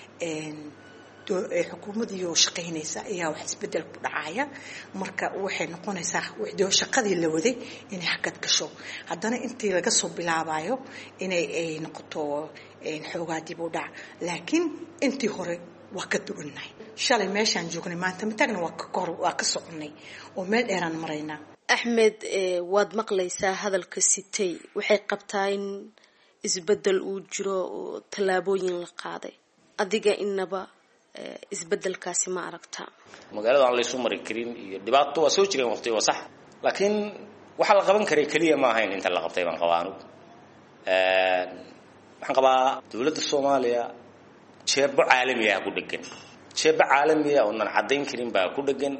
ee xukuumadii oo shaqeynaysa ayaa wax isbedel ku dhacaya. marka waxay noqonaysaa wixii shaqadii la waday inay hakad gasho, haddana intii laga soo bilaabayo inay ay noqoto xoogaa dib u dhac. laakiin intii hore waa ka duwannahay. shalay meeshaan joognay maanta matagna waa ka kor waa ka soconay oo meel dheeraan maraynaa. axmed, waad maqlaysaa hadalka sitey. waxay qabtaa in isbedel uu jiro oo tallaabooyin la qaaday. adiga inaba isbedelkaasi ma aragtaa? magaalada aan la isu mari karin iyo dhibaato waa soo jireen waqti waa sax, laakiin waxa la qaban karay kaliya ma ahayn inta la qabtay baan qabaa anigu. waxaan qabaa dowladda Soomaaliya jeebo caalami ah ku dhagan, jeebo caalami ah oo aan cadayn karin baa ku dhagan.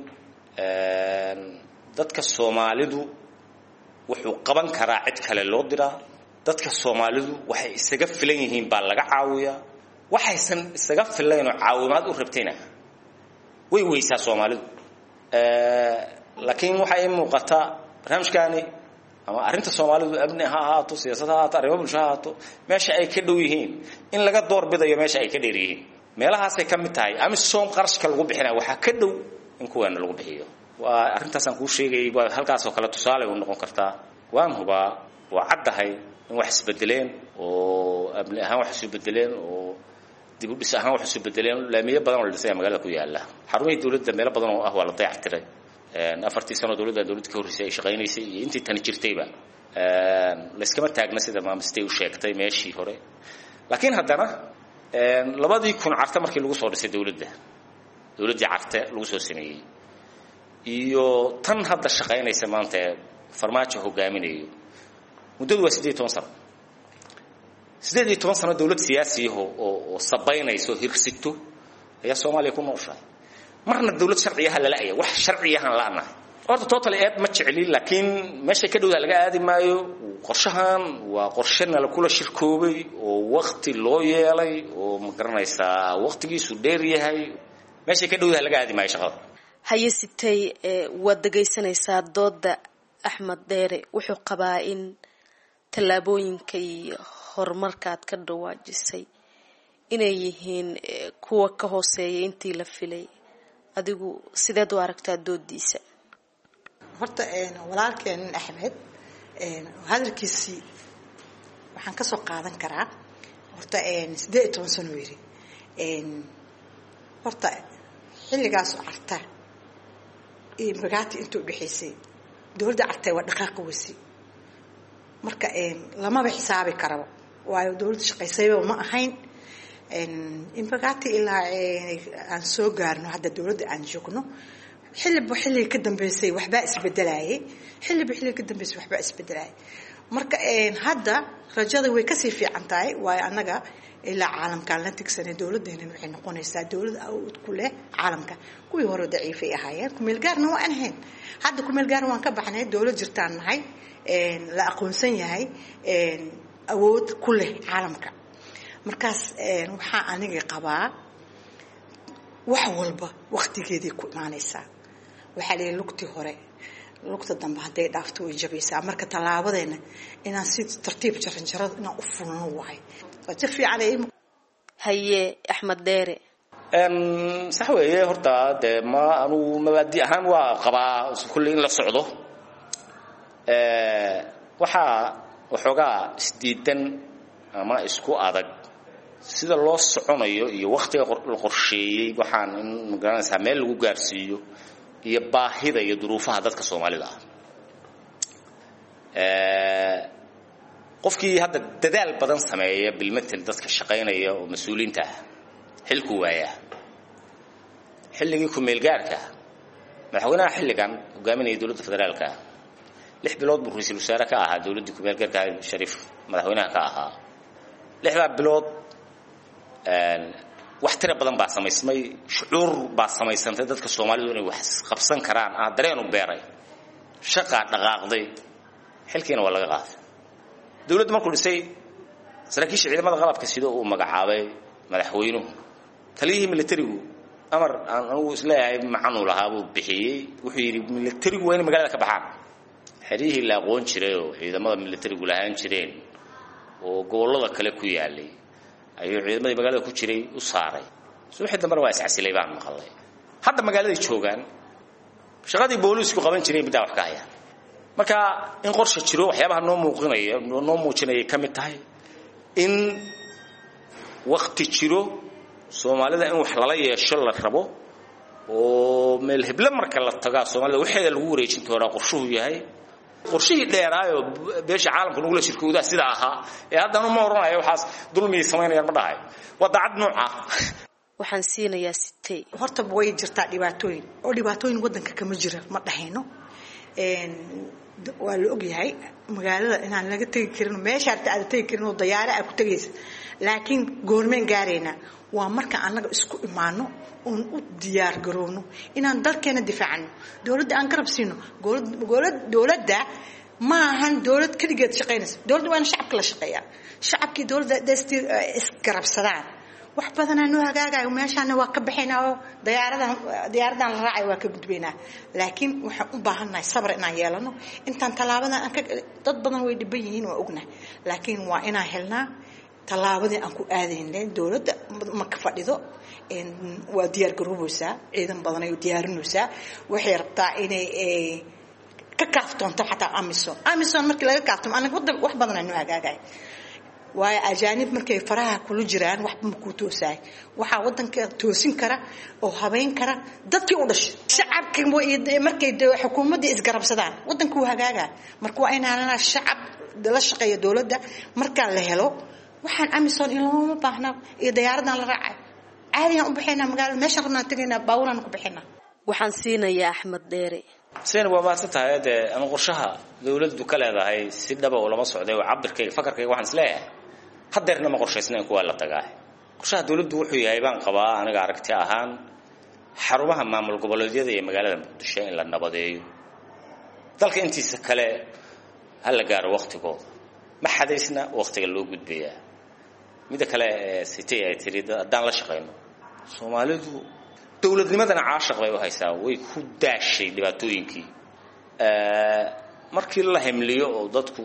dadka Soomaalidu wuxuu qaban karaa cid kale loo diraa. dadka Soomaalidu waxay isaga filan yihiin baa laga caawiyaa. waxaysan isaga filayn oo caawimaad u rabtayna way weysaa Soomaalidu. laakiin waxa ay muuqataa barnaamijkaani ama arrinta Soomaalidu abni ha ahaato, siyaasad ha ahaato, arrimo bulsho ha ahaato, meesha ay ka dhow yihiin in laga door bidayo meesha ay ka dheer yihiin. meelahaasay ka mid tahay amisom qarashka lagu bixinaa waxaa ka dhow in kuwaana lagu bixiyo. waa arrintaasaan kuu sheegay waa halkaas oo kale tusaale u noqon kartaa. waan hubaa waa caddahay in wax isbedeleen oo amni ahaan wax isu bedeleen oo dib u dhis ahaan wax isu bedeleen. laamiye badan oo la dhisay magaalada ku yaala, xarumihii dowladda meelo badan oo ah waa la dayactiray. afartii sano dowladda dowladda ka horreysay ay shaqaynaysay iyo intii tan jirtayba la iskama taagna sida maamustay u sheegtay meeshii hore. laakiin haddana labadii kun carta markii lagu soo dhisay dowladda dowladdii carte lagu soo sameeyey iyo tan hadda shaqaynaysa maanta farmaajo hogaaminayo muddadu waa siddeed iyo toban sano siddeed iyo toban sano dowlad siyaasi ah oo oo sabaynayso hirsito ayaa Soomaaliya ku nooshahay marna dowlad sharciyaha la la'aya wax sharciyahan la'anahay horta total aad ma jeceli laakiin meesha ka dhawaa laga aadi maayo qorshahan waa qorshana la kula shirkoobay oo waqti loo yeelay oo ma garanaysaa waqtigiisu dheer yahay meesha ka dhawaa laga aadi maayo shaqada haye sitay wad dagaysanaysaa dooda Axmed Dheere wuxuu qabaa in talaabooyinka iyo horumarkaad ka dhawaajisay inay yihiin kuwa ka hooseeya intii la filay adigu sideed u aragtaa doodiisa horta een walaalkeen Axmed een hadalkiisii waxaan ka soo qaadan karaa horta een siddeed iyo toban sano yiri een horta xilligaas arta ee magaati intuu bixisay dowladda artay waa dhaqaaq wasi marka een lama ba xisaabi karo waayo dowladda shaqaysayba ma ahayn een in magaati ilaa aan soo gaarno hadda dowladda aan joogno xilliba xilliga ka dambeysay waxba isbedelayay xilliba xilliga ka dambeysay waxba isbedelayay marka een hadda rajada way ka sii fiican tahay waayo anaga ilaa caalamka la tigsanay dowladdeena waxay noqonaysaa dowlad awood ku leh caalamka kuwii hore daciif ay ahaayeen ku meel gaarna waa ahayn hadda ku meel gaar waan ka baxnay dowlad jirtaan nahay een la aqoonsan yahay een awood ku leh caalamka markaas een waxa aniga qabaa wax walba waqtigeedii ku imaanaysaa waxa la lugti hore lugta dambe haday dhaafto way jabaysaa marka talaabadeena inaan si tartiib jaran jarad inaan u fulno waay wajir fiican ay haye Axmed Dheere em sax weeye horta de ma anu mabaadi ahaan waa qabaa kulli in la socdo ee waxa waxoogaa isdiidan ama isku adag sida loo soconayo iyo waqtiga la qorsheeyay waxaan in magaranaysa meel lagu gaarsiiyo iyo baahida iyo duruufaha dadka Soomaalida ah ee qofkii hadda dadaal badan sameeya bilmatal dadka shaqaynaya oo mas'uuliinta ah xilku waaya xilligii ku meel gaarka madaxweynaha xilligan hogaaminaya dowladda federaalka lix bilood buu ra'iisul wasaare ka ahaa dowladda ku meel gaarka Shariif madaxweynaha ka ahaa lixda bilood een wax tira badan baa samaysmay shucuur baa samaysantay dadka Soomaalidu inay wax qabsan karaan ah dareen u beeray shaqa dhaqaaqday xilkiina waa laga qaaday dowladda markuu dhisay saraakiisha ciidamada qalabka sida uu magacaabay madaxweynuhu taliyihii militarigu amar aan uu isleeyahay macaan u lahaa buu bixiyay wuxuu yiri militarigu waa in magaalada ka baxaan xiriirihii la aqoon jiray oo ciidamada militarigu lahaan jireen oo gobolada kale ku yaalay ayuu ciidamada magaalada ku jiray u saaray suuxi dambar waa iscasilay baan maqalay hadda magaalada joogan shaqadii booliisku qaban jireen bidaa wax ka haya marka in qorshe jiro waxyaabaha noo muuqinaya noo muujinaya kamid tahay in waqti jiro Soomaalida in wax lala yeesho la rabo oo meel hebla marka la taga Soomaalida waxay lagu wareejin doonaa qorshuhu yahay qorshihii dheeraayo beesha caalamka lagu la shirkooda sida ahaa ee hadda ma oranayo waxaas dulmi sameynayaan ma dhahay wadacad nooca waxaan siinayaa sitay horta way jirtaa dhibaatooyin oo dhibaatooyin wadanka kama jira ma dhahayno een waa la og yahay magaalada inaan laga tagi karin meesha aad tagi karin oo diyaaro ay ku tagaysa laakiin goormeen gaareyna waa marka anaga isku imaano oo u diyaar garowno inaan dalkeena difaacno dawladda aan garab siino dawladda ma ahan dawlad kaligeed shaqeynaysa dawladda waa shacabka la shaqeeyaa shacabkii dawladda deestii isgarabsadaan wax badan aanu hagaagayo meeshaana waa ka baxaynaa oo diyaaradan diyaaradan la raacay waa ka gudbaynaa laakiin waxaan u baahanahay sabr inaan yeelano intaan talaabadan aan ka dad badan way dhiban yihiin waa ognahay laakiin waa inaan helnaa talaabadii aan ku aadaynay dawladda ma ka fadhido in waa diyaar garowaysaa ciidan badan ay diyaarinaysaa waxay rabtaa inay ka kaaftoonto xataa Amazon Amazon markii laga kaaftoon anaga wax badan aanu hagaagay waay ajaanib markay faraha kula jiraan wax ma ku toosaay waxa wadanka toosin kara oo habeyn kara dadkii u dhashay shacabka markay xukuumadda isgarabsadaan wadanku hagaaga marka waa inaan shacab la shaqeeyo dawladda marka la helo waxaan Amazon in loo baahna iyo diyaaradan la raacay caadiyan u bixinaa magaalada meesha rabnaa tagaynaa baabuuraan ku bixinaa waxaan siinayaa Axmed Dheere seen waa maanta tahay ee ama qorshaha dawladdu ka leedahay si dhaba oo lama socday oo cabirkayga fakarkayga waxaan isleeyahay hadeerna ma qorshaysnayn kuwa la tagaa qorshaha dawladdu wuxuu yahay baan qabaa aniga aragti ahaan xarumaha maamul goboleedyada ee magaalada Muqdisho in la nabadeeyo dalka intiisa kale hal la gaaro waqtigooda ma xadaysna waqtiga loo gudbiyaa mid kale sitay ay tirida daan la shaqeyno Soomaalidu dawladnimadana caashaq bay u haysaa way ku daashay dhibaatooyinkii ee markii la himliyo oo dadku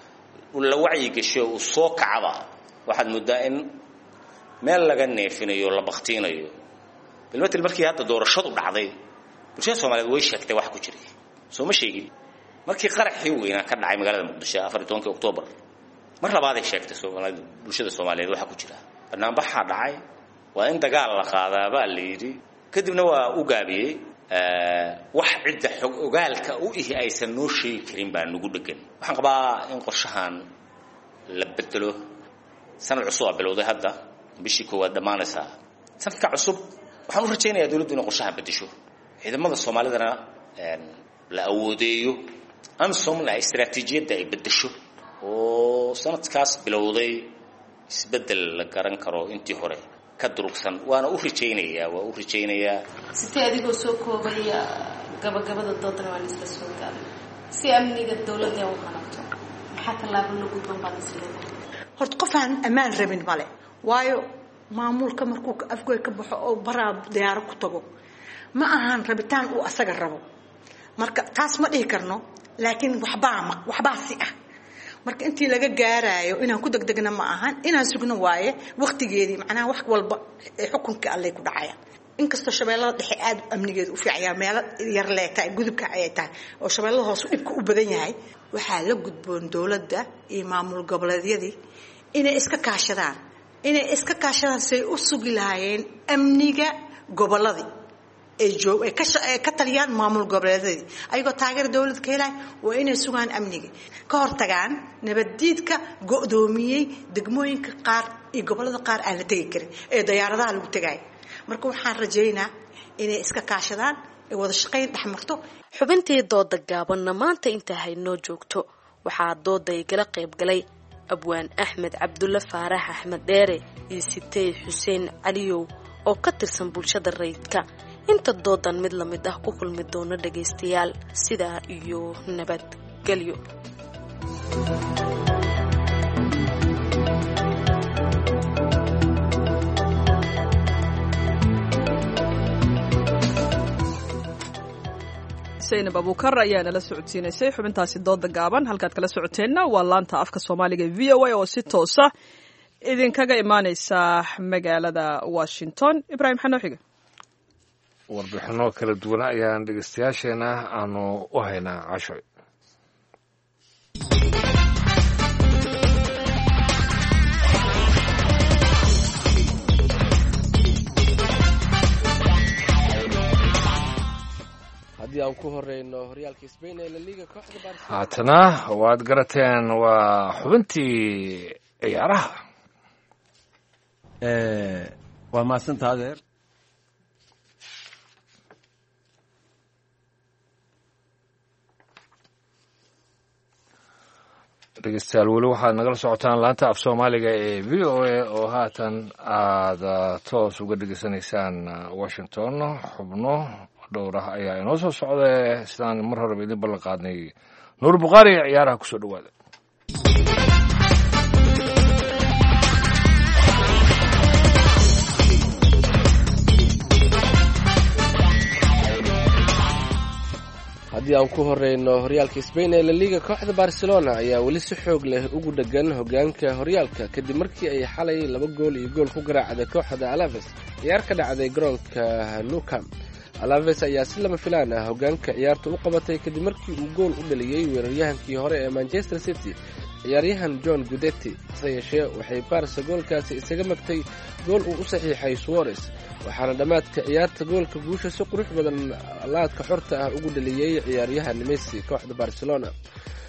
la wacyi gasho oo soo kacaba waxaad moodaa in meel laga neefinayo la baqtiinayo bilmatil markii hadda doorashadu dhacday bulshada Soomaaliyeed way sheegtay wax ku jiray soo ma sheegin markii qaraxii weynaa ka dhacay magaalada Muqdisho afar iyo tobankii Oktoobar mar labaad ay sheegtay Soomaaliyeed bulshada Soomaaliyeed waxa ku jira barnaamijka dhacay waa in dagaal la qaadaa baa la yiri kadibna waa u gaabiyay ee wax cidda xog ogaalka u ihi aysan noo sheegi karin baa nagu dhagan waxaan qabaa in qorshahan la bedelo sanad cusub bilowday hadda bishii koowaad dhamaanaysa sanadka cusub waxaan u rajaynayaa dawladdu inay qorshahan bedesho ciidamada Soomaalidana la awoodeeyo amsomna istiraatiijiyadda ay bedesho oo sanadkaas bilowday isbedel la garan karo intii hore ka durugsan waana u rajaynayaa waa u rajaynayaa sitee adigoo soo koobaya gabagabada doodana waa isla soo gaaray si amniga dawladda u qanacto maxaa tallaabo lagu gudban isleeyahay horta qofaan amaan rabin male waayo maamulka markuu afgoy ka baxo oo baraa diyaar ku tago ma ahan rabitaan uu asaga rabo marka taas ma dhihi karno laakiin waxbaa ma waxbaa si ah marka intii laga gaarayo inaan ku degdegna ma ahan inaan sugno waaye waqtigeedii macnaha wax walba xukunka Alle ku dhacaya inkastoo shabeellada dhexe aad amnigeedu u fiicaya meel yar leeyahay gudubka ay tahay oo shabeellada hoos dhibka u badan yahay waxaa la gudboon dawladda iyo maamul goboleedyadii inay iska kaashadaan inay iska kaashadaan say u sugi lahaayeen amniga goboladii ay joog ay ka taliyaan maamul goboleedyadii ayagoo taageer dawladda ka helay waa inay sugaan amniga ka hortagaan nabadiidka go'doomiyay degmooyinka qaar iyo gobolada qaar aan la tagi karin ee diyaaradaha lagu tagay marka waxaan rajaynaa inay iska kaashadaan ee wada shaqayn dhaxmarto xubintii dooda gaabanna maanta inta haynoo joogto waxaa dooda ay gala qayb galay abwaan Axmed Cabdulla Faarax Axmed Dheere iyo Sitay Xuseen Caliyow oo ka tirsan bulshada rayidka inta doodan mid la mid ah ku kulmi doona dhageystayaal sida iyo nabad galyo Zainab Abuukar ayaa nala socodsiinaysay xubintaasi dooda gaaban halkaad kala socoteenna waa laanta afka Soomaaliga V O A oo si toos ah idinkaga imaanaysa magaalada Washington Ibrahim Xanooxiga warbixino kala duwan ayaan dhageystayaasheena aanu u haynaa cashoy haddii aan ku horeyno horyaalka Spain ee La Liga kooxda Barcelona haatana waad garateen waa xubintii ciyaaraha ee waa maasantaa adeer dhegeystayaal weli waxaad nagala socotaan laanta af Soomaaliga ee V O A oo haatan aad toos uga dhegeysanaysaan Washington xubno dhowr ah ayaa inoo soo socda sidaan mar horeba idin ballan qaadnay Nuur Buqaari ciyaaraha ku soo dhawaada haddii aan ku horeyno horyaalka Spain ee La Liga kooxda Barcelona ayaa weli si xoog leh ugu dhagan hogaanka horyaalka kadib markii ay xalay laba gool iyo gool ku garaacday kooxda Alaves ciyaar ka dhacday garoonka Nou Camp. Alaves ayaa si lama filaan ah hogaanka ciyaarta u qabatay kadib markii uu gool u dhaliyay weeraryahankii hore ee Manchester City ciyaaryahan John Guidetti hase yeeshee waxay Barca goolkaasi isaga magtay gool uu u saxiixay Suarez waxaana dhammaadka ciyaarta goolka guusha si qurux badan laadka xorta ah ugu dhaliyay ciyaaryahan Messi kooxda Barcelona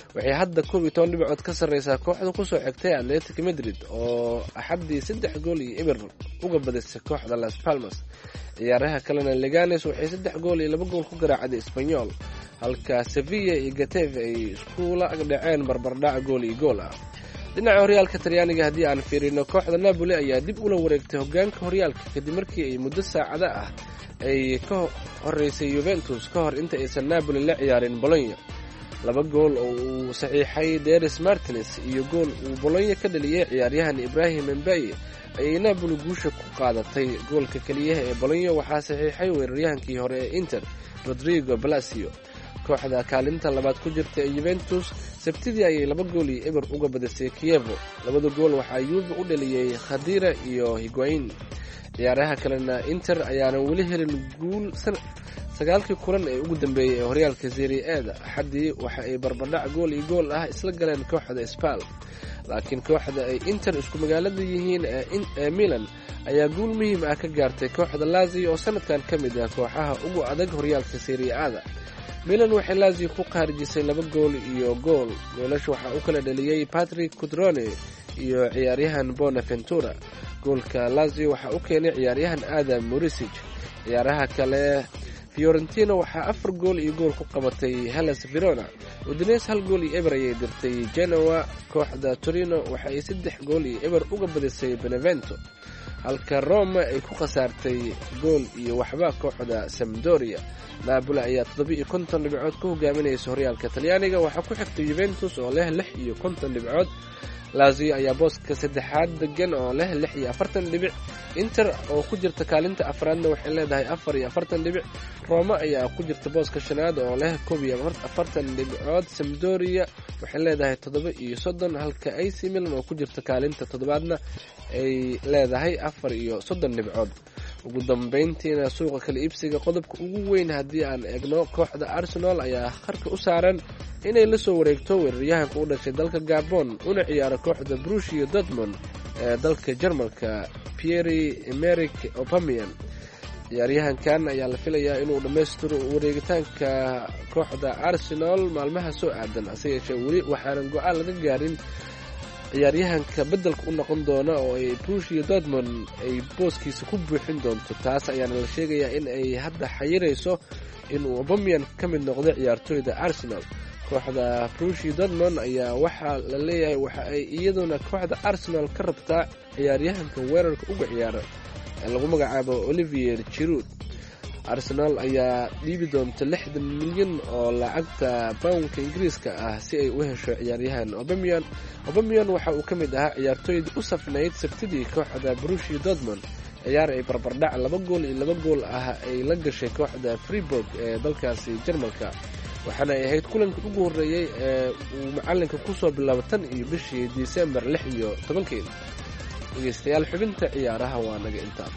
waxay hadda koob iyo toban dhibcood ka sarreysaa kooxda kusoo xigtay atletic madrid oo axaddii saddex gool iyo eber uga badisay kooxda las palmas. ciyaaraha kalena leganes waxay saddex gool iyo laba gool ku garaacday espanyol, halka sevilla iyo gateve ay iskula agdhaceen barbardhac gool iyo gool ah. dhinaca horyaalka talyaaniga haddii aan fiirino, kooxda napoli ayaa dib ula wareegtay hogaanka horyaalka kadib markii ay muddo saacada ah ay ka horeysay Juventus ka hor inta aysan Napoli la ciyaarin Bologna. laba gool oo uu saxiixay Dries Martinez iyo gool uu Bologna ka dhaliyay ciyaaryahan Ibrahim Mbaye ay Napoli guusha ku qaadatay. goolka kaliya ee Bologna waxaa saxiixay weeraryahankii hore ee Inter Rodrigo Palacio. kooxda kaalinta labaad ku jirta ee Juventus sabtidii ayay laba gool iyo eber uga badisay Chievo. labada gool waxaa Juve u dhaliyay Khadira iyo Higuain. ciyaaraha kalena Inter ayaana weli helin guul sagaalkii kulan ee ugu dambeeyay ee horyaalka Serie A-da. axaddii waxa ay barbardhac gool iyo gool ah isla galeen kooxda Spal, laakiin kooxda ay Inter isku magaalada yihiin ee Milan ayaa guul muhiim ah ka gaartay kooxda Lazio oo sanadkan ka mid ah kooxaha ugu adag horyaalka Serie A-da. Milan waxay Lazio ku qaarijisay laba gool iyo gool. goolasha waxaa u kala dhaliyay Patrick Cutrone iyo ciyaaryahan Bonaventura. goolka Lazio waxaa u keenay ciyaaryahan Adam Murisic. ciyaaraha kale Fiorentina waxaa afar gool iyo gool ku qabatay Hellas Verona. Udinese hal gool iyo eber ayay dirtay Genoa. kooxda Torino waxa ay saddex gool iyo eber uga badisay Benevento, halka Roma ay ku khasaartay gool iyo waxba kooxda Sampdoria. Napoli ayaa toddoba iyo konton dhibcood ku hogaaminaysa horyaalka Talyaaniga, waxaa ku xigtay Juventus oo leh lix iyo konton dhibcood. Lazio ayaa booska saddexaad degan oo leh lix iyo afartan dhibic. Inter oo ku jirta kaalinta afraadna waxay leedahay afar iyo afartan dhibic. Roma ayaa ku jirta booska shanaad oo leh koob iyo afartan dhibcood. Sampdoria waxay leedahay toddoba iyo soddon, halka A C Milan oo ku jirta kaalinta toddobaadna ay leedahay afar iyo soddon dhibcood. ugu dambeyntiina suuqa kala iibsiga qodobka ugu weyn haddii aan eegno, kooxda Arsenal ayaa qarka u saaran inay la soo wareegto weeraryahanka u dhashay dalka Gabon una ciyaara kooxda Borussia Dortmund ee dalka Jarmalka, Pierre-Emerick Aubameyang. ciyaaryahankan ayaa la filayaa inuu dhammaystiro wareegitaanka kooxda Arsenal maalmaha soo aadan, hase yeeshee weli waxaanan go-aan laga gaarin ciyaaryahanka bedelka u noqon doona oo ay Borussia Dortmund ay booskiisa ku buuxin doonto. taas ayaana la sheegayaa in ay hadda xayirayso inuu Aubameyang ka mid noqdo ciyaartooyda Arsenal. kooxda Borussia Dortmund ayaa waxaa la leeyahay waxa ay iyaduna kooxda Arsenal ka rabtaa ciyaaryahanka weerarka uga ciyaara ee lagu magacaabo Olivier Giroud. Arsenal ayaa dhiibi doonta lixdan milyan oo lacagta poundka Ingiriiska ah si ay u hesho ciyaaryahan Aubameyang. Aubameyang waxa uu ka mid ahaa ciyaartooydii u safnayd sabtidii kooxda Borussia Dortmund, ciyaar ay barbardhac laba gool iyo laba gool ah ay la gashay kooxda Freiburg ee dalkaasi Jarmalka, waxaana ay ahayd kulankii ugu horreeyay ee uu macalinka kusoo bilaabo tan iyo bishii Disembar lix iyo tobankeed. dhegeystayaal, xubinta ciyaaraha waa naga intaa.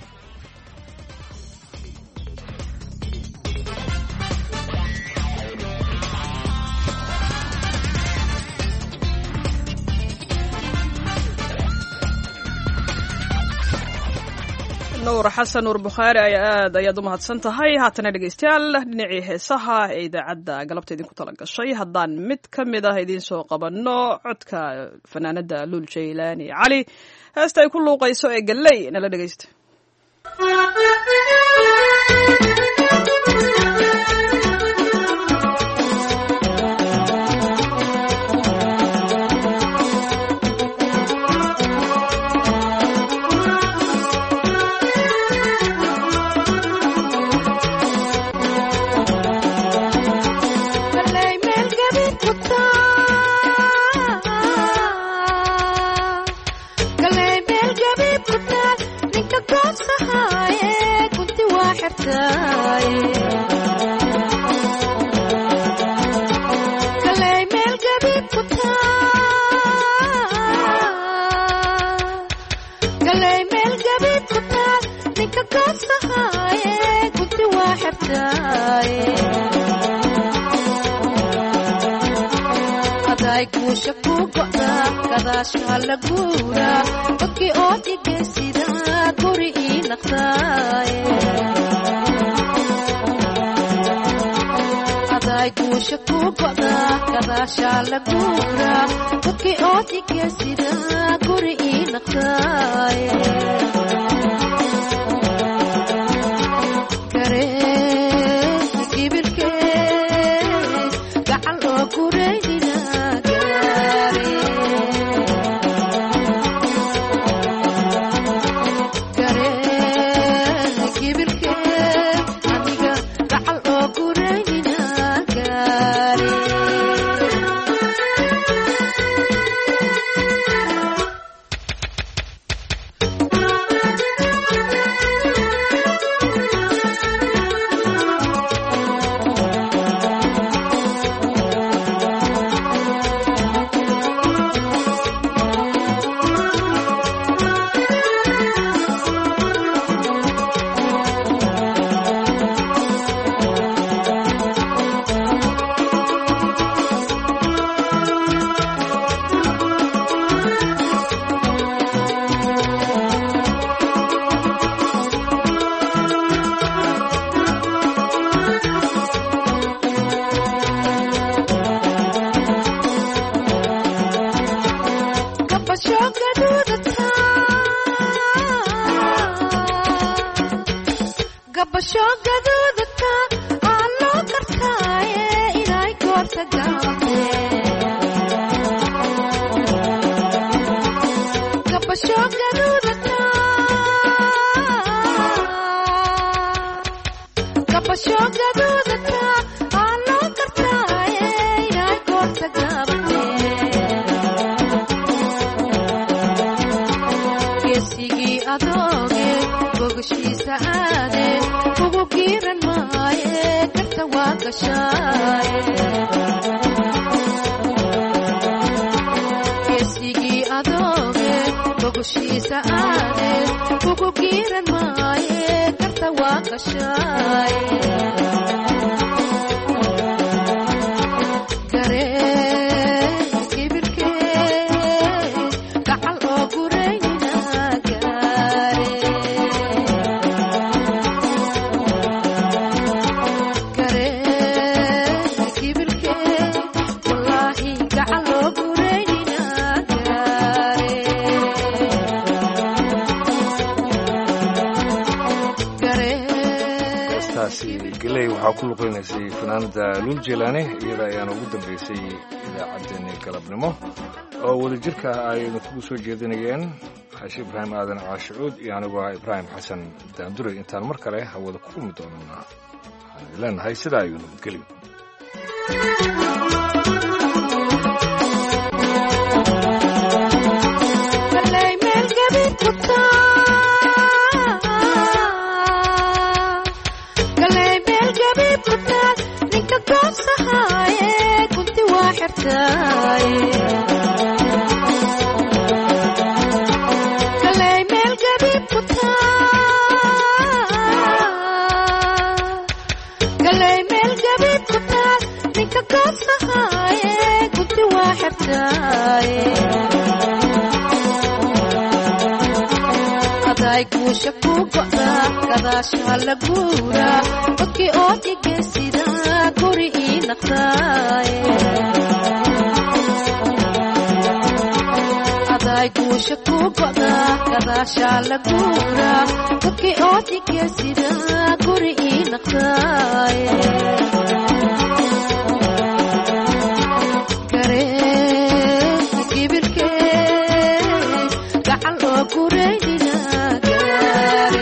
nuur xasan nuur bukhaari ayaa aad ayaad u mahadsan tahay. haatana dhegeystayaal, dhinacii heesaha ee idaacadda galabta idinku tala gashay haddaan mid ka mid ah idiin soo qabanno codka fanaanada luul jaylaani cali, heesta ay ku luuqayso ee galley nala dhegeysta. aday aday guusha ku go'da gadaashaa la guura dadkii oodike sida guri ii naqdaaye garee gibilkee gacal oo gureynina gaare garee gibilkee aniga gacal oo gureynina gaare gabasho gaduudka aan loo kartaaye inay goorta gaabtee gabasho gaduudka gabasho gaduudka aan loo kartaaye inay goorta gaabtee geesigii adooge bogashiisa aade ugu giiran maaye karta waa gashaaye geesigii adooge bogashiisa aade ugu giiran maaye karta waa gashaaye garee gibilkee gacal oo gureynina gaare galey waxaa ku luqeynaysay fanaanada luul jeelaane iyada ayaana ugu dambeysay idaacaddeenii galabnimo oo wadajirka aynu kugu soo jeedinayeen xaashi ibraahim aadan caashicuud iyo anigu ah ibraahim xasan daanduray intaan mar kale hawada ku kulmi doonana waxaan leenahay sidaa ayuu nabadgelyo kunti waa xirtaaye kaley meel gabiib ku taa kaley meel gabiib ku taa ninka goosahaaye kunti waa xirtaaye aday guusha ku go'da gadaashaa la guura dadkii oo dhige sida guri ii naqdaaye aday guusha ku go'da gadaashaa la guura dadkii oo dhige sida guri ii naqdaaye garee gibilkee gacal oo gureynina gaare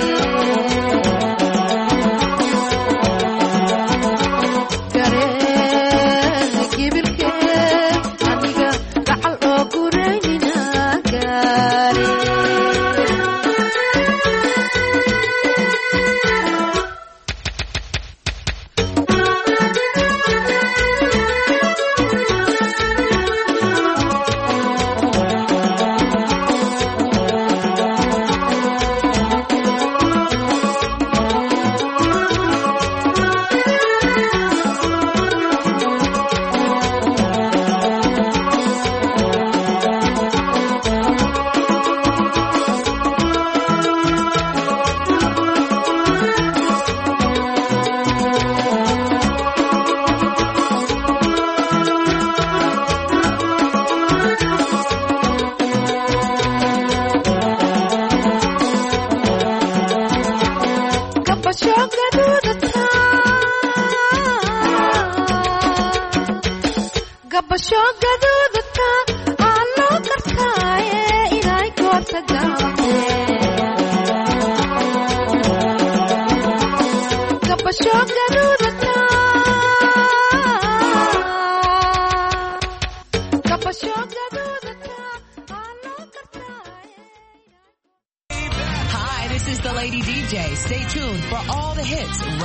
gaduudata gabasho gaduudata aan loo kartaaye inay goorta gaabte gabasho gaduudata gabasho gaduudata aan loo kartaaye. Hi, this is the Lady D J. Stay tuned for all the hits.